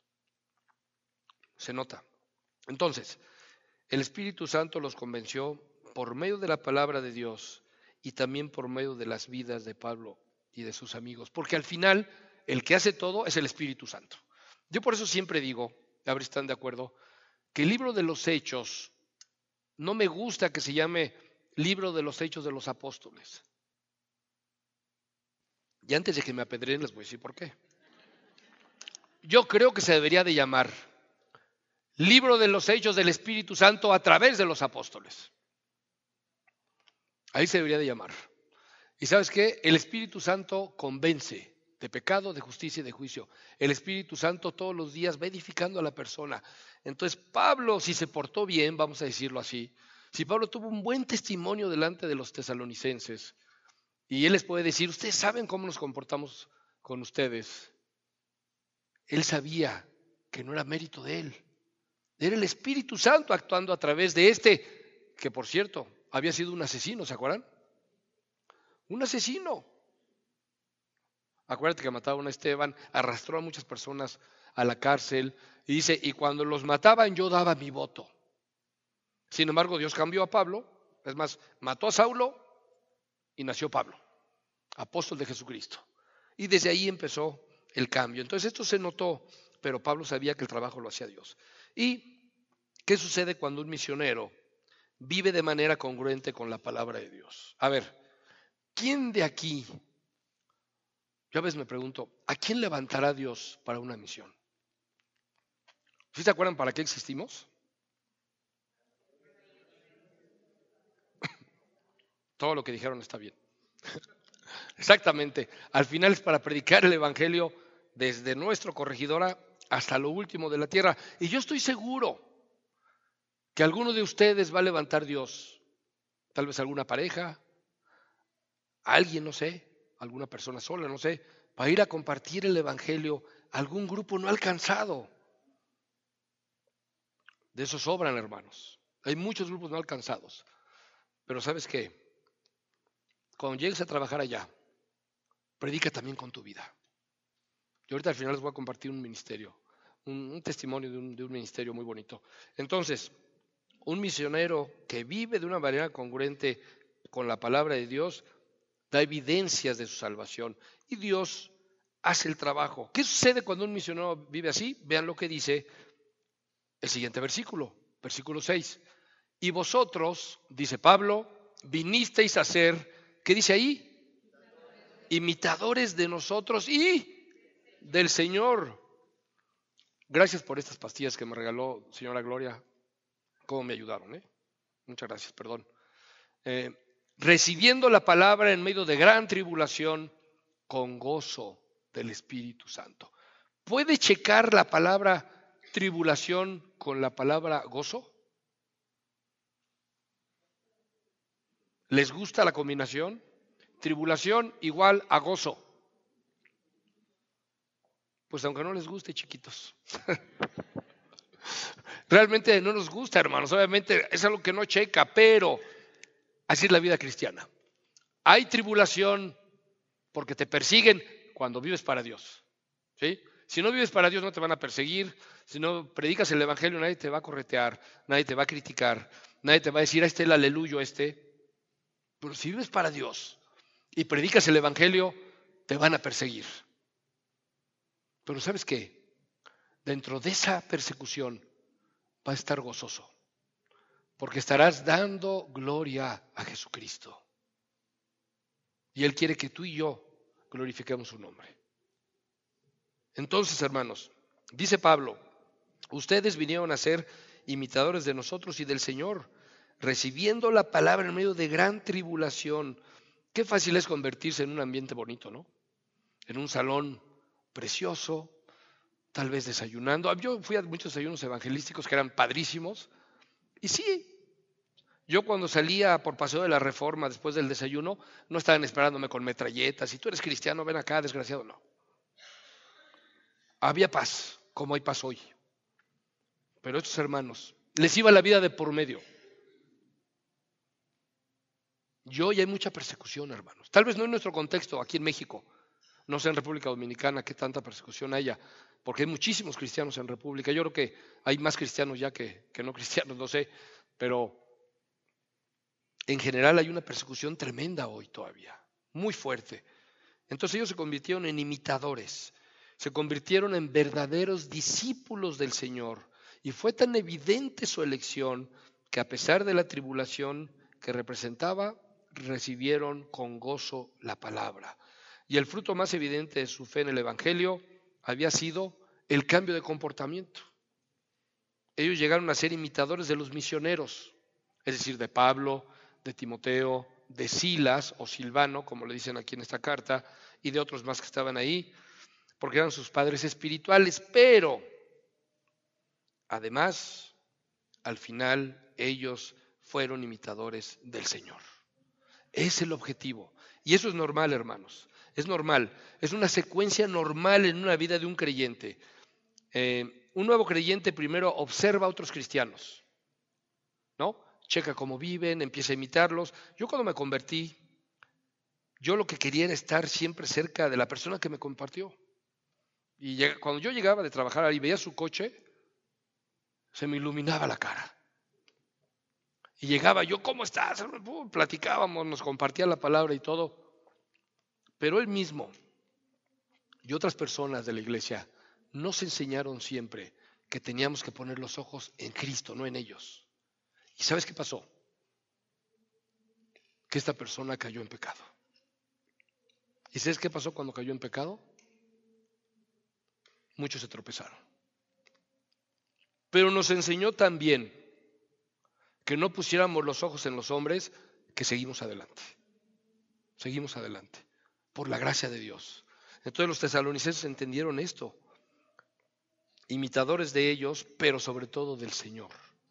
Se nota. Entonces, el Espíritu Santo los convenció por medio de la palabra de Dios y también por medio de las vidas de Pablo y de sus amigos. Porque al final, el que hace todo es el Espíritu Santo. Yo por eso siempre digo, a ver si están de acuerdo, que el libro de los Hechos, no me gusta que se llame libro de los Hechos de los Apóstoles. Y antes de que me apedreen les voy a decir por qué. Yo creo que se debería de llamar libro de los Hechos del Espíritu Santo a través de los apóstoles. Ahí se debería de llamar. ¿Y sabes qué? El Espíritu Santo convence de pecado, de justicia y de juicio. El Espíritu Santo todos los días va edificando a la persona. Entonces Pablo, si se portó bien, vamos a decirlo así, si Pablo tuvo un buen testimonio delante de los tesalonicenses, y él les puede decir, ustedes saben cómo nos comportamos con ustedes. Él sabía que no era mérito de él. Era el Espíritu Santo actuando a través de este, que por cierto, había sido un asesino, ¿se acuerdan? Un asesino. Acuérdate que mataron a Esteban, arrastró a muchas personas a la cárcel y dice, y cuando los mataban yo daba mi voto. Sin embargo, Dios cambió a Pablo, es más, mató a Saulo y nació Pablo, apóstol de Jesucristo. Y desde ahí empezó el cambio. Entonces esto se notó, pero Pablo sabía que el trabajo lo hacía Dios. ¿Y qué sucede cuando un misionero vive de manera congruente con la palabra de Dios? A ver, ¿quién de aquí, yo a veces me pregunto, ¿a quién levantará Dios para una misión? ¿Sí se acuerdan para qué existimos? Todo lo que dijeron está bien. Exactamente. Al final es para predicar el Evangelio desde nuestro corregidora hasta lo último de la tierra. Y yo estoy seguro que alguno de ustedes va a levantar Dios, tal vez alguna pareja, alguien, no sé, alguna persona sola, no sé, para ir a compartir el evangelio a algún grupo no alcanzado. De esos sobran, hermanos. Hay muchos grupos no alcanzados. Pero ¿sabes qué? Cuando llegues a trabajar allá, predica también con tu vida. Y ahorita al final les voy a compartir un ministerio, un testimonio de un ministerio muy bonito. Entonces, un misionero que vive de una manera congruente con la palabra de Dios da evidencias de su salvación y Dios hace el trabajo. ¿Qué sucede cuando un misionero vive así? Vean lo que dice el siguiente versículo, versículo 6. Y vosotros, dice Pablo, vinisteis a ser, ¿qué dice ahí? Imitadores de nosotros y del Señor. Gracias por estas pastillas que me regaló señora Gloria. Cómo me ayudaron, ¿eh? Muchas gracias, perdón. Recibiendo la palabra en medio de gran tribulación, con gozo del Espíritu Santo. ¿Puede checar la palabra tribulación con la palabra gozo? ¿Les gusta la combinación? Tribulación igual a gozo. Pues aunque no les guste, chiquitos. Realmente no nos gusta, hermanos. Obviamente es algo que no checa, pero así es la vida cristiana. Hay tribulación porque te persiguen cuando vives para Dios. ¿Sí? Si no vives para Dios no te van a perseguir. Si no predicas el evangelio nadie te va a corretear, nadie te va a criticar, nadie te va a decir, ahí está el aleluyo este. Pero si vives para Dios y predicas el evangelio, te van a perseguir. Pero ¿sabes qué? Dentro de esa persecución va a estar gozoso, porque estarás dando gloria a Jesucristo. Y Él quiere que tú y yo glorifiquemos su nombre. Entonces, hermanos, dice Pablo, ustedes vinieron a ser imitadores de nosotros y del Señor, recibiendo la palabra en medio de gran tribulación. Qué fácil es convertirse en un ambiente bonito, ¿no? En un salón precioso, tal vez desayunando. Yo fui a muchos desayunos evangelísticos que eran padrísimos. Y sí, yo cuando salía por Paseo de la Reforma después del desayuno, no estaban esperándome con metralletas. Si tú eres cristiano, ven acá, desgraciado, no. Había paz, como hay paz hoy. Pero estos hermanos, les iba la vida de por medio. Y hoy hay mucha persecución, hermanos. Tal vez no en nuestro contexto, aquí en México. No sé en República Dominicana qué tanta persecución haya, porque hay muchísimos cristianos en República. Yo creo que hay más cristianos ya que no cristianos, no sé. Pero en general hay una persecución tremenda hoy todavía, muy fuerte. Entonces ellos se convirtieron en imitadores, se convirtieron en verdaderos discípulos del Señor. Y fue tan evidente su elección que a pesar de la tribulación que representaba, recibieron con gozo la palabra. Y el fruto más evidente de su fe en el Evangelio había sido el cambio de comportamiento. Ellos llegaron a ser imitadores de los misioneros, es decir, de Pablo, de Timoteo, de Silas o Silvano, como le dicen aquí en esta carta, y de otros más que estaban ahí, porque eran sus padres espirituales, pero además, al final, ellos fueron imitadores del Señor. Es el objetivo. Y eso es normal, hermanos. Es normal. Es una secuencia normal en una vida de un creyente. Un nuevo creyente primero observa a otros cristianos, ¿no? Checa cómo viven, empieza a imitarlos. Yo cuando me convertí, yo lo que quería era estar siempre cerca de la persona que me compartió. Y cuando yo llegaba de trabajar y veía su coche, se me iluminaba la cara. Y llegaba yo, ¿cómo estás? Platicábamos, nos compartía la palabra y todo. Pero él mismo y otras personas de la iglesia nos enseñaron siempre que teníamos que poner los ojos en Cristo, no en ellos. ¿Y sabes qué pasó? Que esta persona cayó en pecado. ¿Y sabes qué pasó cuando cayó en pecado? Muchos se tropezaron. Pero nos enseñó también que no pusiéramos los ojos en los hombres, que seguimos adelante. Seguimos adelante, por la gracia de Dios. Entonces los tesalonicenses entendieron esto, imitadores de ellos, pero sobre todo del Señor.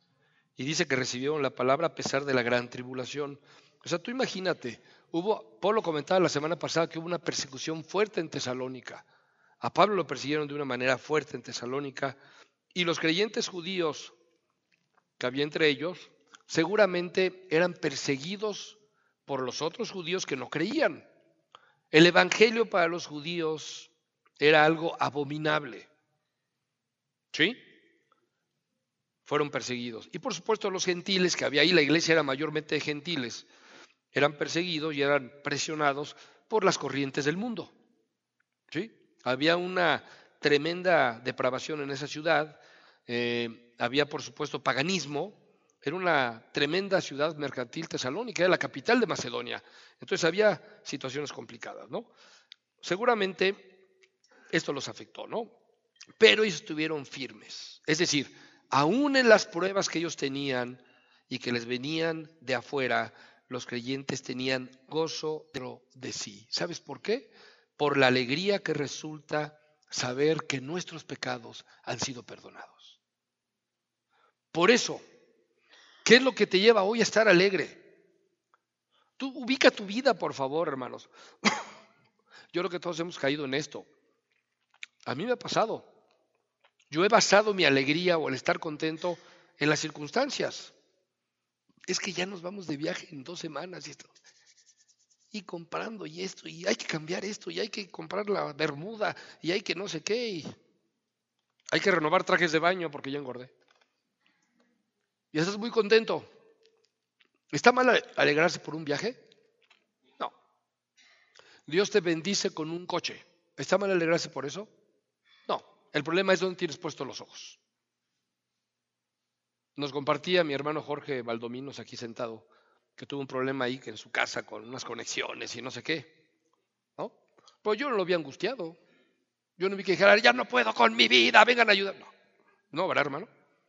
Y dice que recibieron la palabra a pesar de la gran tribulación. O sea, tú imagínate, Pablo comentaba la semana pasada que hubo una persecución fuerte en Tesalónica. A Pablo lo persiguieron de una manera fuerte en Tesalónica y los creyentes judíos que había entre ellos seguramente eran perseguidos por los otros judíos que no creían. El evangelio para los judíos era algo abominable. ¿Sí? Fueron perseguidos. Y por supuesto los gentiles que había ahí, la iglesia era mayormente de gentiles, eran perseguidos y eran presionados por las corrientes del mundo. ¿Sí? Había una tremenda depravación en esa ciudad, había por supuesto paganismo, era una tremenda ciudad mercantil Tesalónica, era la capital de Macedonia, entonces había situaciones complicadas, ¿no? Seguramente esto los afectó, ¿no? Pero ellos estuvieron firmes, es decir, aún en las pruebas que ellos tenían y que les venían de afuera, los creyentes tenían gozo dentro de sí. ¿Sabes por qué? Por la alegría que resulta saber que nuestros pecados han sido perdonados. Por eso, ¿qué es lo que te lleva hoy a estar alegre? Tú ubica tu vida, por favor, hermanos. Yo creo que todos hemos caído en esto. A mí me ha pasado. Yo he basado mi alegría o el estar contento en las circunstancias. Es que ya nos vamos de viaje en 2 semanas y comprando y esto, y hay que cambiar esto, y hay que comprar la bermuda, y hay que no sé qué, y hay que renovar trajes de baño porque ya engordé. Y estás muy contento. ¿Está mal alegrarse por un viaje? No. Dios te bendice con un coche. ¿Está mal alegrarse por eso? No. El problema es dónde tienes puestos los ojos. Nos compartía mi hermano Jorge Valdominos aquí sentado, que tuvo un problema ahí que en su casa con unas conexiones y no sé qué, ¿no? Pues yo no lo había angustiado. Yo no vi que dijera, ya no puedo con mi vida, vengan a ayudar. No, no, ¿verdad, hermano?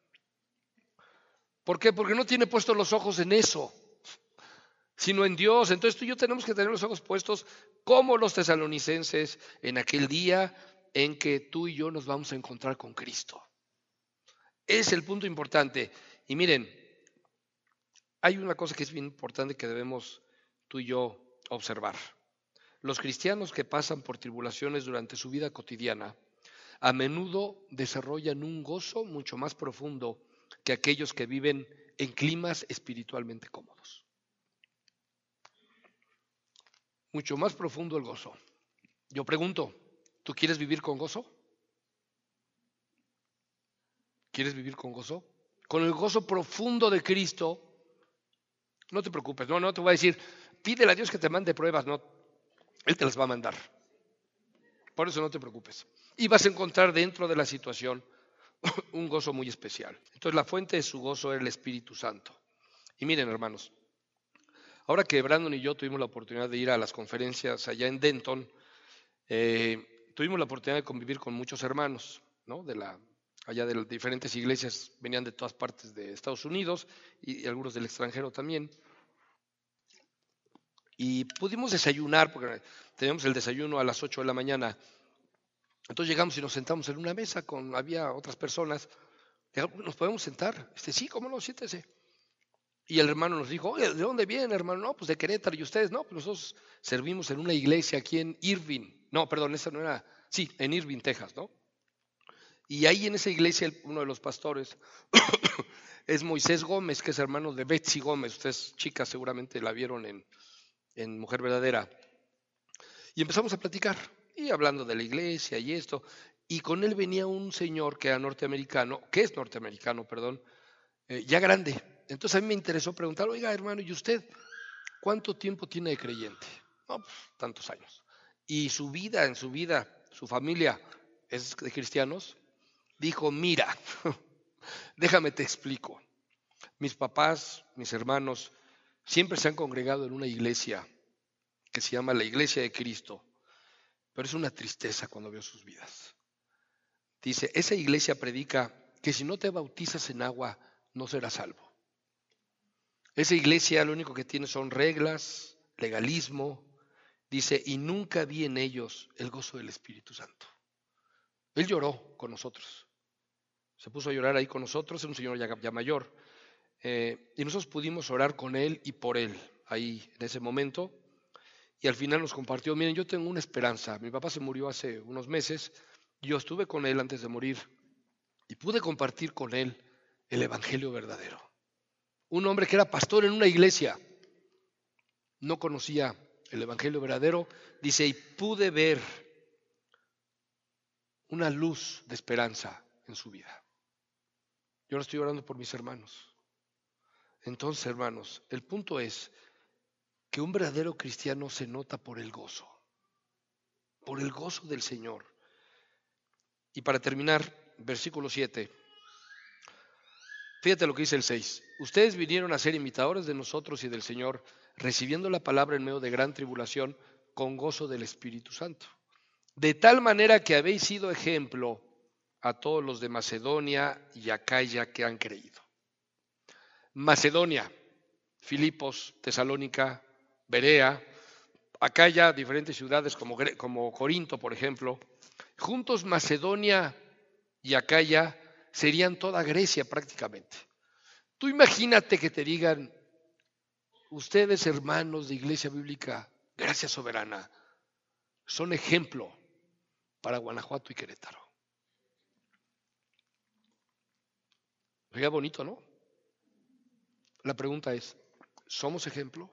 ¿Por qué? Porque no tiene puestos los ojos en eso, sino en Dios. Entonces tú y yo tenemos que tener los ojos puestos como los tesalonicenses en aquel día en que tú y yo nos vamos a encontrar con Cristo. Es el punto importante. Y miren, hay una cosa que es bien importante que debemos tú y yo observar. Los cristianos que pasan por tribulaciones durante su vida cotidiana a menudo desarrollan un gozo mucho más profundo que aquellos que viven en climas espiritualmente cómodos. Mucho más profundo el gozo. Yo pregunto, ¿tú quieres vivir con gozo? ¿Quieres vivir con gozo? Con el gozo profundo de Cristo, no te preocupes, no te voy a decir, pídele a Dios que te mande pruebas, no, Él te las va a mandar. Por eso no te preocupes. Y vas a encontrar dentro de la situación un gozo muy especial. Entonces la fuente de su gozo era el Espíritu Santo. Y miren, hermanos, ahora que Brandon y yo tuvimos la oportunidad de ir a las conferencias allá en Denton, tuvimos la oportunidad de convivir con muchos hermanos, ¿no? Allá de las diferentes iglesias, venían de todas partes de Estados Unidos y algunos del extranjero también. Y pudimos desayunar, porque teníamos el desayuno a las 8 de la mañana. Entonces llegamos y nos sentamos en una mesa había otras personas. ¿Nos podemos sentar? Sí, cómo no, siéntese. Y el hermano nos dijo, oye, ¿de dónde viene, hermano? No, pues de Querétaro. ¿Y ustedes? No, pues nosotros servimos en una iglesia aquí en Irving. No, perdón, esa no era. Sí, en Irving, Texas, ¿no? Y ahí en esa iglesia uno de los pastores es Moisés Gómez, que es hermano de Betsy Gómez. Ustedes, chicas, seguramente la vieron en Mujer Verdadera. Y empezamos a platicar, y hablando de la iglesia y esto. Y con él venía un señor que es norteamericano, perdón, ya grande. Entonces a mí me interesó preguntar, oiga, hermano, ¿y usted cuánto tiempo tiene de creyente? No, pues, tantos años. Y en su vida, su familia es de cristianos. Dijo, mira, déjame te explico. Mis papás, mis hermanos, siempre se han congregado en una iglesia que se llama la Iglesia de Cristo, pero es una tristeza cuando veo sus vidas. Dice, esa iglesia predica que si no te bautizas en agua, no serás salvo. Esa iglesia lo único que tiene son reglas, legalismo, dice, y nunca vi en ellos el gozo del Espíritu Santo. Él lloró con nosotros, se puso a llorar ahí con nosotros, es un señor ya mayor. y nosotros pudimos orar con él y por él ahí en ese momento. Y al final nos compartió, miren, yo tengo una esperanza. Mi papá se murió hace unos meses. Yo estuve con él antes de morir y pude compartir con él el evangelio verdadero. Un hombre que era pastor en una iglesia, no conocía el evangelio verdadero, dice, y pude ver una luz de esperanza en su vida. Yo ahora estoy orando por mis hermanos. Entonces, hermanos, el punto es que un verdadero cristiano se nota por el gozo del Señor. Y para terminar, versículo 7, fíjate lo que dice el 6. Ustedes vinieron a ser imitadores de nosotros y del Señor, recibiendo la palabra en medio de gran tribulación, con gozo del Espíritu Santo. De tal manera que habéis sido ejemplo a todos los de Macedonia y Acaya que han creído. Macedonia, Filipos, Tesalónica, Berea, Acaya, diferentes ciudades como Corinto, por ejemplo. Juntos Macedonia y Acaya serían toda Grecia prácticamente. Tú imagínate que te digan, ustedes hermanos de Iglesia Bíblica, Gracia Soberana, son ejemplo para Guanajuato y Querétaro. Sería bonito, ¿no? La pregunta es, ¿somos ejemplo?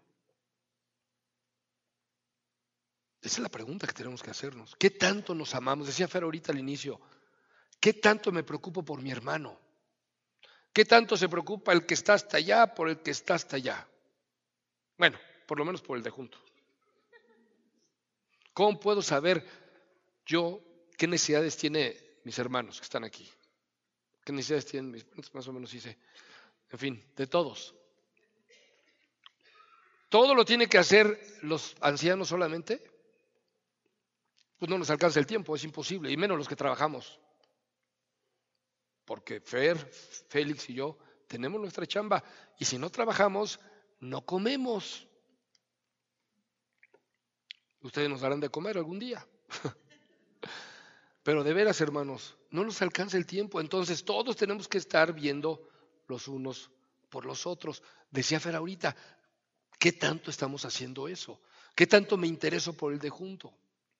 Esa es la pregunta que tenemos que hacernos. ¿Qué tanto nos amamos? Decía Fer ahorita al inicio, ¿qué tanto me preocupo por mi hermano? ¿Qué tanto se preocupa el que está hasta allá por el que está hasta allá? Bueno, por lo menos por el de junto. ¿Cómo puedo saber yo qué necesidades tienen mis hermanos que están aquí? ¿Qué necesidades tienen mis hermanos? Más o menos hice. En fin, de todos. ¿Todo lo tiene que hacer los ancianos solamente? Pues no nos alcanza el tiempo, es imposible, y menos los que trabajamos. Porque Fer, Félix y yo tenemos nuestra chamba, y si no trabajamos, no comemos. Ustedes nos darán de comer algún día. Pero de veras, hermanos, no nos alcanza el tiempo, entonces todos tenemos que estar viendo los unos por los otros. Decía Fer ahorita, ¿qué tanto estamos haciendo eso? ¿Qué tanto me intereso por el de junto?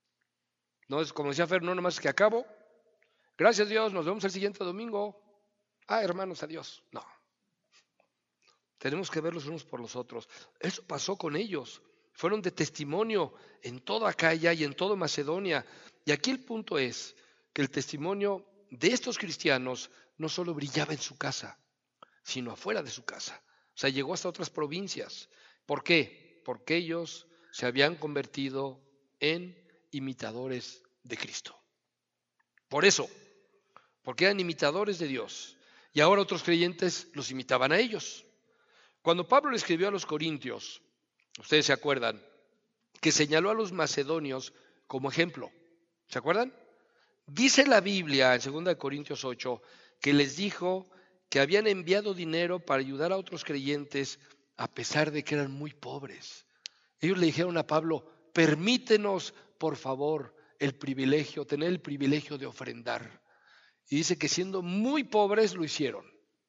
No es como decía Fer, no nomás que acabo. Gracias Dios, nos vemos el siguiente domingo. Hermanos, adiós. No. Tenemos que ver los unos por los otros. Eso pasó con ellos. Fueron de testimonio en toda Acaya y en toda Macedonia. Y aquí el punto es que el testimonio de estos cristianos no solo brillaba en su casa, sino afuera de su casa. O sea, llegó hasta otras provincias. ¿Por qué? Porque ellos se habían convertido en imitadores de Cristo. Por eso, porque eran imitadores de Dios. Y ahora otros creyentes los imitaban a ellos. Cuando Pablo le escribió a los corintios, ustedes se acuerdan, que señaló a los macedonios como ejemplo. ¿Se acuerdan? Dice la Biblia en 2 Corintios 8 que les dijo que habían enviado dinero para ayudar a otros creyentes a pesar de que eran muy pobres. Ellos le dijeron a Pablo, permítenos, por favor, tener el privilegio de ofrendar. Y dice que siendo muy pobres lo hicieron.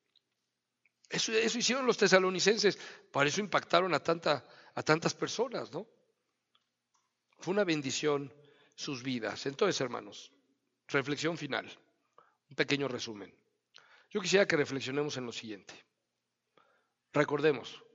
Eso hicieron los tesalonicenses, para eso impactaron a tantas personas, ¿no? Fue una bendición sus vidas. Entonces, hermanos, reflexión final, un pequeño resumen. Yo quisiera que reflexionemos en lo siguiente. Recordemos,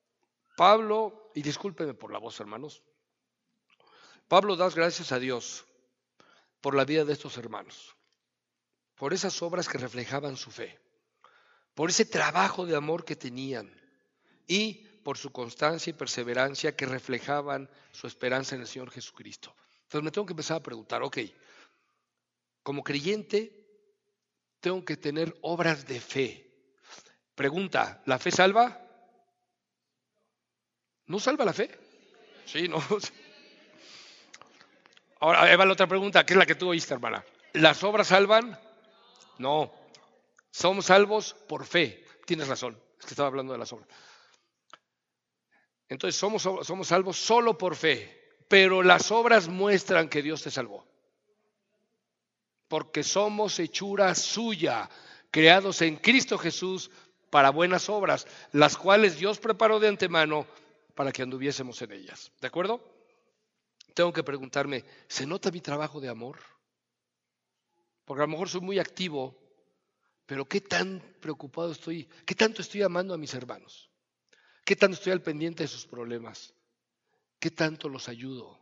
Pablo, y discúlpenme por la voz, hermanos, Pablo da gracias a Dios por la vida de estos hermanos, por esas obras que reflejaban su fe, por ese trabajo de amor que tenían y por su constancia y perseverancia que reflejaban su esperanza en el Señor Jesucristo. Entonces me tengo que empezar a preguntar, como creyente tengo que tener obras de fe. Pregunta, ¿la fe salva? ¿No salva la fe? Sí, no. Ahora, ahí va la otra pregunta, que es la que tú oíste, hermana. ¿Las obras salvan? No. Somos salvos por fe. Tienes razón, es que estaba hablando de las obras. Entonces somos salvos solo por fe, pero las obras muestran que Dios te salvó. Porque somos hechura suya, creados en Cristo Jesús para buenas obras, las cuales Dios preparó de antemano para que anduviésemos en ellas. ¿De acuerdo? Tengo que preguntarme, ¿se nota mi trabajo de amor? Porque a lo mejor soy muy activo, pero ¿qué tan preocupado estoy? ¿Qué tanto estoy amando a mis hermanos? ¿Qué tanto estoy al pendiente de sus problemas? ¿Qué tanto los ayudo?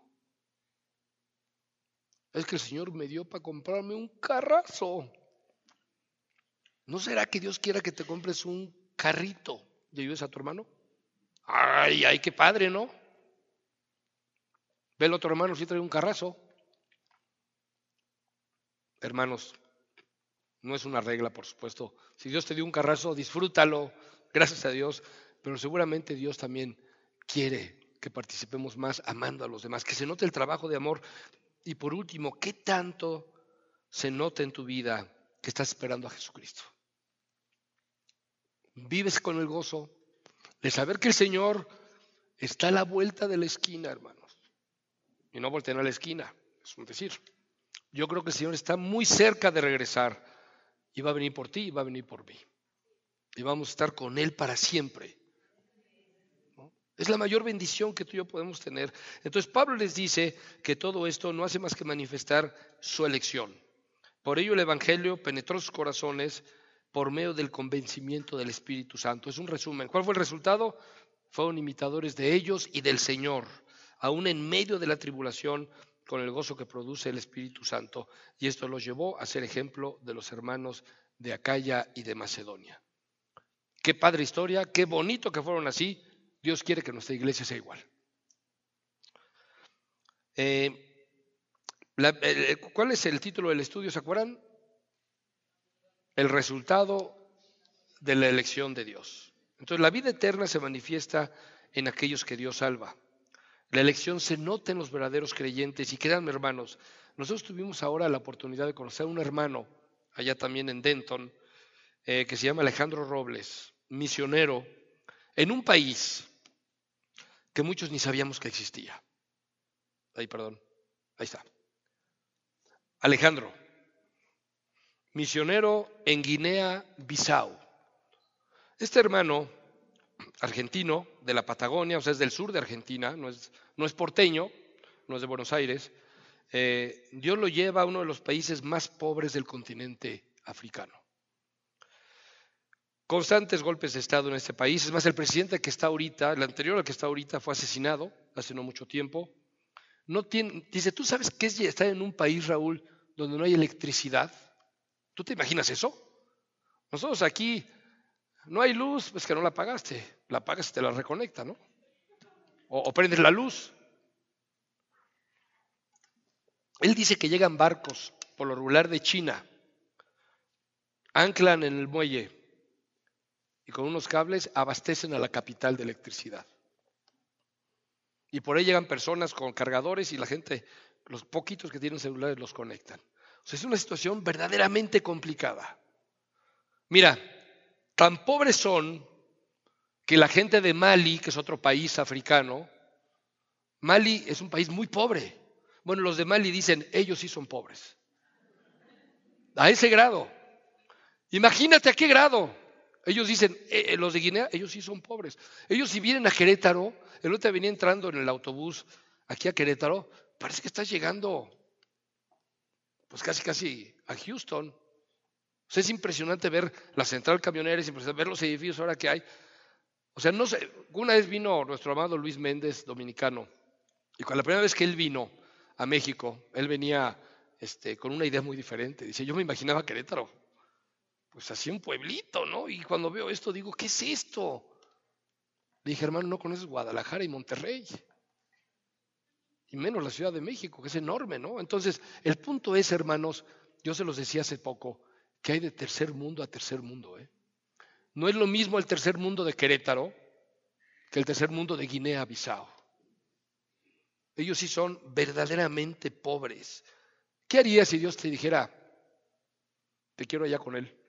Es que el Señor me dio para comprarme un carrazo. ¿No será que Dios quiera que te compres un carrito y ayudes a tu hermano? Ay, ay, qué padre, ¿no? Ve el otro hermano si trae un carrazo. Hermanos, no es una regla, por supuesto. Si Dios te dio un carrazo, disfrútalo, gracias a Dios. Pero seguramente Dios también quiere que participemos más amando a los demás, que se note el trabajo de amor. Y por último, ¿qué tanto se nota en tu vida que estás esperando a Jesucristo? ¿Vives con el gozo de saber que el Señor está a la vuelta de la esquina, hermanos? Y no volteen a la esquina, es un decir. Yo creo que el Señor está muy cerca de regresar y va a venir por ti y va a venir por mí. Y vamos a estar con Él para siempre, ¿no? Es la mayor bendición que tú y yo podemos tener. Entonces Pablo les dice que todo esto no hace más que manifestar su elección. Por ello el Evangelio penetró sus corazones por medio del convencimiento del Espíritu Santo. Es un resumen. ¿Cuál fue el resultado? Fueron imitadores de ellos y del Señor, aún en medio de la tribulación, con el gozo que produce el Espíritu Santo. Y esto los llevó a ser ejemplo de los hermanos de Acaya y de Macedonia. Qué padre historia, qué bonito que fueron así. Dios quiere que nuestra iglesia sea igual. ¿Cuál es el título del estudio? ¿Se acuerdan? El resultado de la elección de Dios. Entonces la vida eterna se manifiesta en aquellos que Dios salva. La elección se nota en los verdaderos creyentes. Y créanme, hermanos, nosotros tuvimos ahora la oportunidad de conocer a un hermano allá también en Denton, que se llama Alejandro Robles, misionero en un país que muchos ni sabíamos que existía. Ahí está. Alejandro, misionero en Guinea-Bissau. Este hermano argentino de la Patagonia, o sea, es del sur de Argentina, no es porteño, no es de Buenos Aires. Dios lo lleva a uno de los países más pobres del continente africano. Constantes golpes de Estado en este país. Es más, el presidente que está ahorita, el anterior al que está ahorita, fue asesinado hace no mucho tiempo. Dice, ¿tú sabes qué es estar en un país, Raúl, donde no hay electricidad? ¿Tú te imaginas eso? Nosotros aquí no hay luz, pues que no la pagaste. La pagas y te la reconecta, ¿no? O prendes la luz. Él dice que llegan barcos, por lo regular de China, anclan en el muelle y con unos cables abastecen a la capital de electricidad. Y por ahí llegan personas con cargadores y la gente, los poquitos que tienen celulares, los conectan. O sea, es una situación verdaderamente complicada. Mira, tan pobres son que la gente de Mali, que es otro país africano, Mali es un país muy pobre. Bueno, los de Mali dicen, ellos sí son pobres. A ese grado. Imagínate a qué grado. Ellos dicen, los de Guinea, ellos sí son pobres. Ellos si vienen a Querétaro, el otro venía entrando en el autobús aquí a Querétaro, parece que estás llegando pues casi a Houston. O sea, es impresionante ver la central camionera, es impresionante ver los edificios ahora que hay. O sea, no sé, una vez vino nuestro amado Luis Méndez, dominicano, y con la primera vez que él vino a México, él venía con una idea muy diferente. Dice, yo me imaginaba Querétaro, pues así un pueblito, ¿no? Y cuando veo esto digo, ¿qué es esto? Le dije, hermano, no conoces Guadalajara y Monterrey, y menos la Ciudad de México, que es enorme, ¿no? Entonces, el punto es, hermanos, yo se los decía hace poco, que hay de tercer mundo a tercer mundo, ¿eh? No es lo mismo el tercer mundo de Querétaro que el tercer mundo de Guinea-Bissau. Ellos sí son verdaderamente pobres. ¿Qué harías si Dios te dijera, te quiero allá con Él?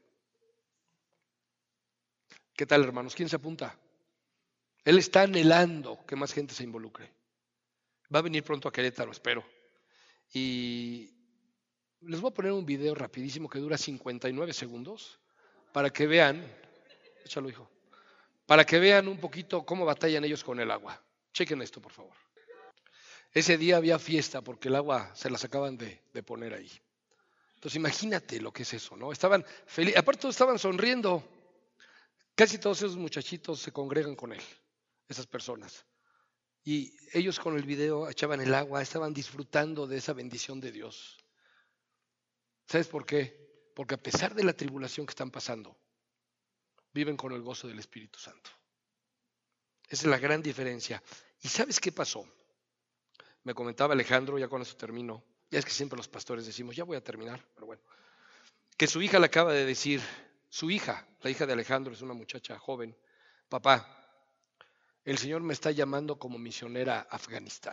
¿Qué tal, hermanos? ¿Quién se apunta? Él está anhelando que más gente se involucre. Va a venir pronto a Querétaro, espero. Y les voy a poner un video rapidísimo que dura 59 segundos para que vean Échalo, hijo. Para que vean un poquito cómo batallan ellos con el agua. Chequen esto, por favor. Ese día había fiesta porque el agua se las acaban de poner ahí. Entonces imagínate lo que es eso, ¿no? Estaban felices, aparte todos estaban sonriendo. Casi todos esos muchachitos se congregan con él, esas personas. Y ellos con el video echaban el agua, estaban disfrutando de esa bendición de Dios. ¿Sabes por qué? Porque a pesar de la tribulación que están pasando, viven con el gozo del Espíritu Santo. Esa es la gran diferencia. ¿Y sabes qué pasó? Me comentaba Alejandro, ya con eso termino. Ya es que siempre los pastores decimos, ya voy a terminar, pero bueno. Que su hija le acaba de decir, su hija, la hija de Alejandro, es una muchacha joven, papá, el Señor me está llamando como misionera a Afganistán.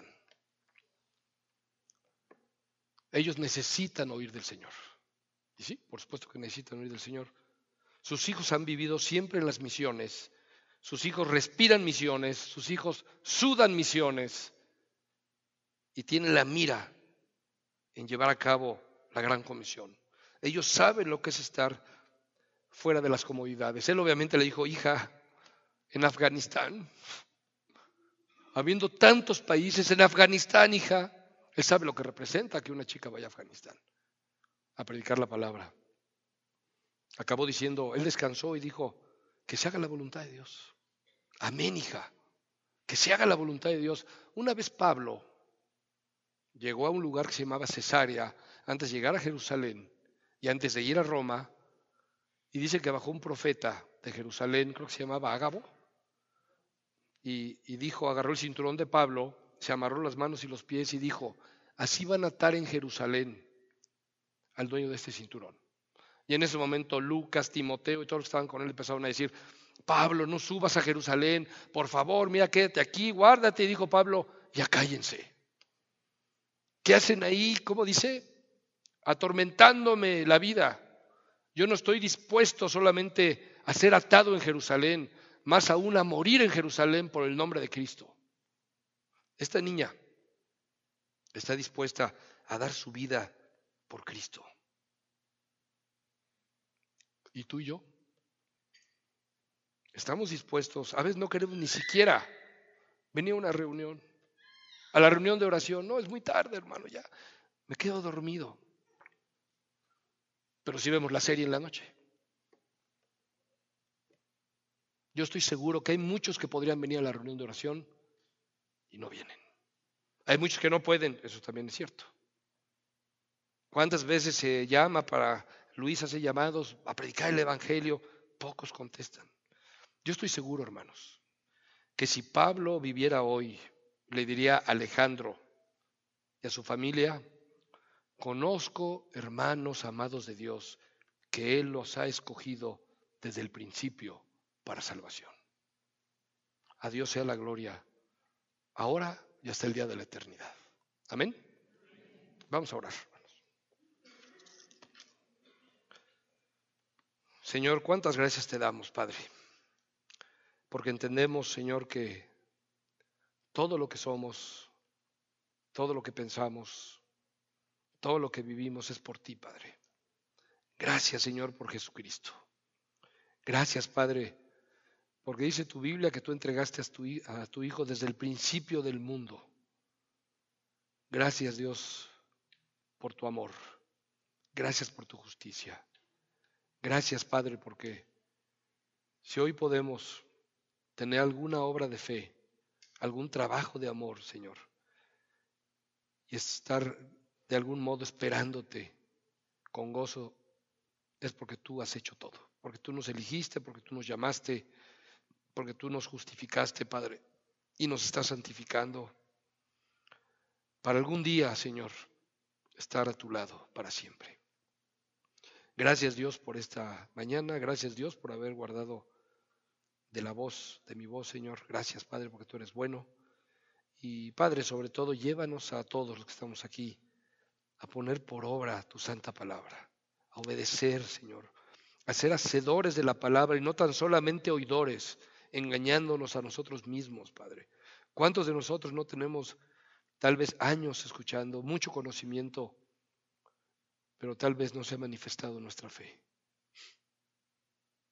Ellos necesitan oír del Señor. Y sí, por supuesto que necesitan oír del Señor. Sus hijos han vivido siempre en las misiones. Sus hijos respiran misiones. Sus hijos sudan misiones. Y tienen la mira en llevar a cabo la gran comisión. Ellos saben lo que es estar fuera de las comodidades. Él obviamente le dijo, hija, en Afganistán, habiendo tantos países en Afganistán, hija, él sabe lo que representa que una chica vaya a Afganistán a predicar la palabra. Acabó diciendo, él descansó y dijo, que se haga la voluntad de Dios. Amén, hija, que se haga la voluntad de Dios. Una vez Pablo llegó a un lugar que se llamaba Cesarea, antes de llegar a Jerusalén y antes de ir a Roma, y dice que bajó un profeta de Jerusalén, creo que se llamaba Ágabo, y dijo, agarró el cinturón de Pablo, se amarró las manos y los pies y dijo, así van a atar en Jerusalén al dueño de este cinturón. Y en ese momento Lucas, Timoteo y todos los que estaban con él empezaron a decir, Pablo, no subas a Jerusalén, por favor, mira, quédate aquí, guárdate. Y dijo Pablo, ya cállense. ¿Qué hacen ahí? ¿Cómo dice? Atormentándome la vida. Yo no estoy dispuesto solamente a ser atado en Jerusalén, más aún a morir en Jerusalén por el nombre de Cristo. Esta niña está dispuesta a dar su vida por Cristo. ¿Y tú y yo? Estamos dispuestos, a veces no queremos ni siquiera venir a una reunión, a la reunión de oración. No, es muy tarde, hermano, ya me quedo dormido. Pero sí vemos la serie en la noche. Yo estoy seguro que hay muchos que podrían venir a la reunión de oración y no vienen. Hay muchos que no pueden, eso también es cierto. ¿Cuántas veces se llama para, Luis hace llamados a predicar el Evangelio? Pocos contestan. Yo estoy seguro, hermanos, que si Pablo viviera hoy, le diría a Alejandro y a su familia, conozco, hermanos amados de Dios, que Él los ha escogido desde el principio para salvación. A Dios sea la gloria, ahora y hasta el día de la eternidad. Amén. Vamos a orar. Señor, cuántas gracias te damos, Padre, porque entendemos, Señor, que todo lo que somos, todo lo que pensamos, todo lo que vivimos es por ti, Padre. Gracias, Señor, por Jesucristo. Gracias, Padre, porque dice tu Biblia que tú entregaste a tu Hijo desde el principio del mundo. Gracias, Dios, por tu amor. Gracias por tu justicia. Gracias, Padre, porque si hoy podemos tener alguna obra de fe, algún trabajo de amor, Señor, y estar de algún modo esperándote con gozo, es porque tú has hecho todo, porque tú nos elegiste, porque tú nos llamaste, porque tú nos justificaste, Padre, y nos estás santificando para algún día, Señor, estar a tu lado para siempre. Gracias, Dios, por esta mañana. Gracias, Dios, por haber guardado de mi voz, Señor. Gracias, Padre, porque tú eres bueno. Y, Padre, sobre todo, llévanos a todos los que estamos aquí a poner por obra tu santa palabra, a obedecer, Señor, a ser hacedores de la palabra y no tan solamente oidores, engañándonos a nosotros mismos, Padre. ¿Cuántos de nosotros no tenemos tal vez años escuchando, mucho conocimiento, pero tal vez no se ha manifestado nuestra fe?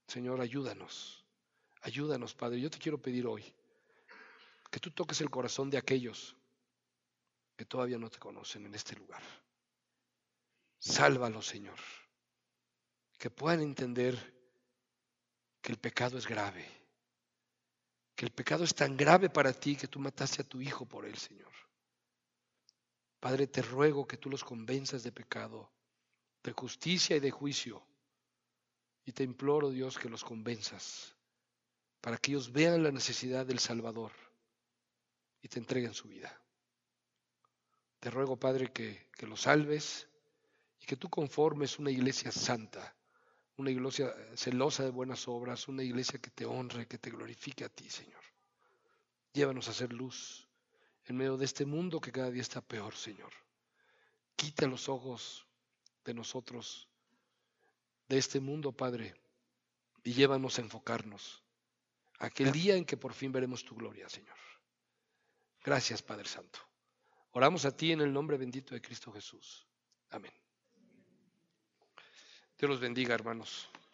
Señor, ayúdanos, Padre. Yo te quiero pedir hoy que tú toques el corazón de aquellos que todavía no te conocen en este lugar. Sálvalos, Señor, que puedan entender que el pecado es grave, que el pecado es tan grave para ti que tú mataste a tu hijo por él, Señor. Padre, te ruego que tú los convenzas de pecado, de justicia y de juicio. Y te imploro, Dios, que los convenzas para que ellos vean la necesidad del Salvador y te entreguen su vida. Te ruego, Padre, que los salves y que tú conformes una iglesia santa, una iglesia celosa de buenas obras, una iglesia que te honre, que te glorifique a ti, Señor. Llévanos a hacer luz en medio de este mundo que cada día está peor, Señor. Quita los ojos de nosotros, de este mundo, Padre, y llévanos a enfocarnos a aquel día en que por fin veremos tu gloria, Señor. Gracias, Padre Santo. Oramos a ti en el nombre bendito de Cristo Jesús. Amén. Dios los bendiga, hermanos.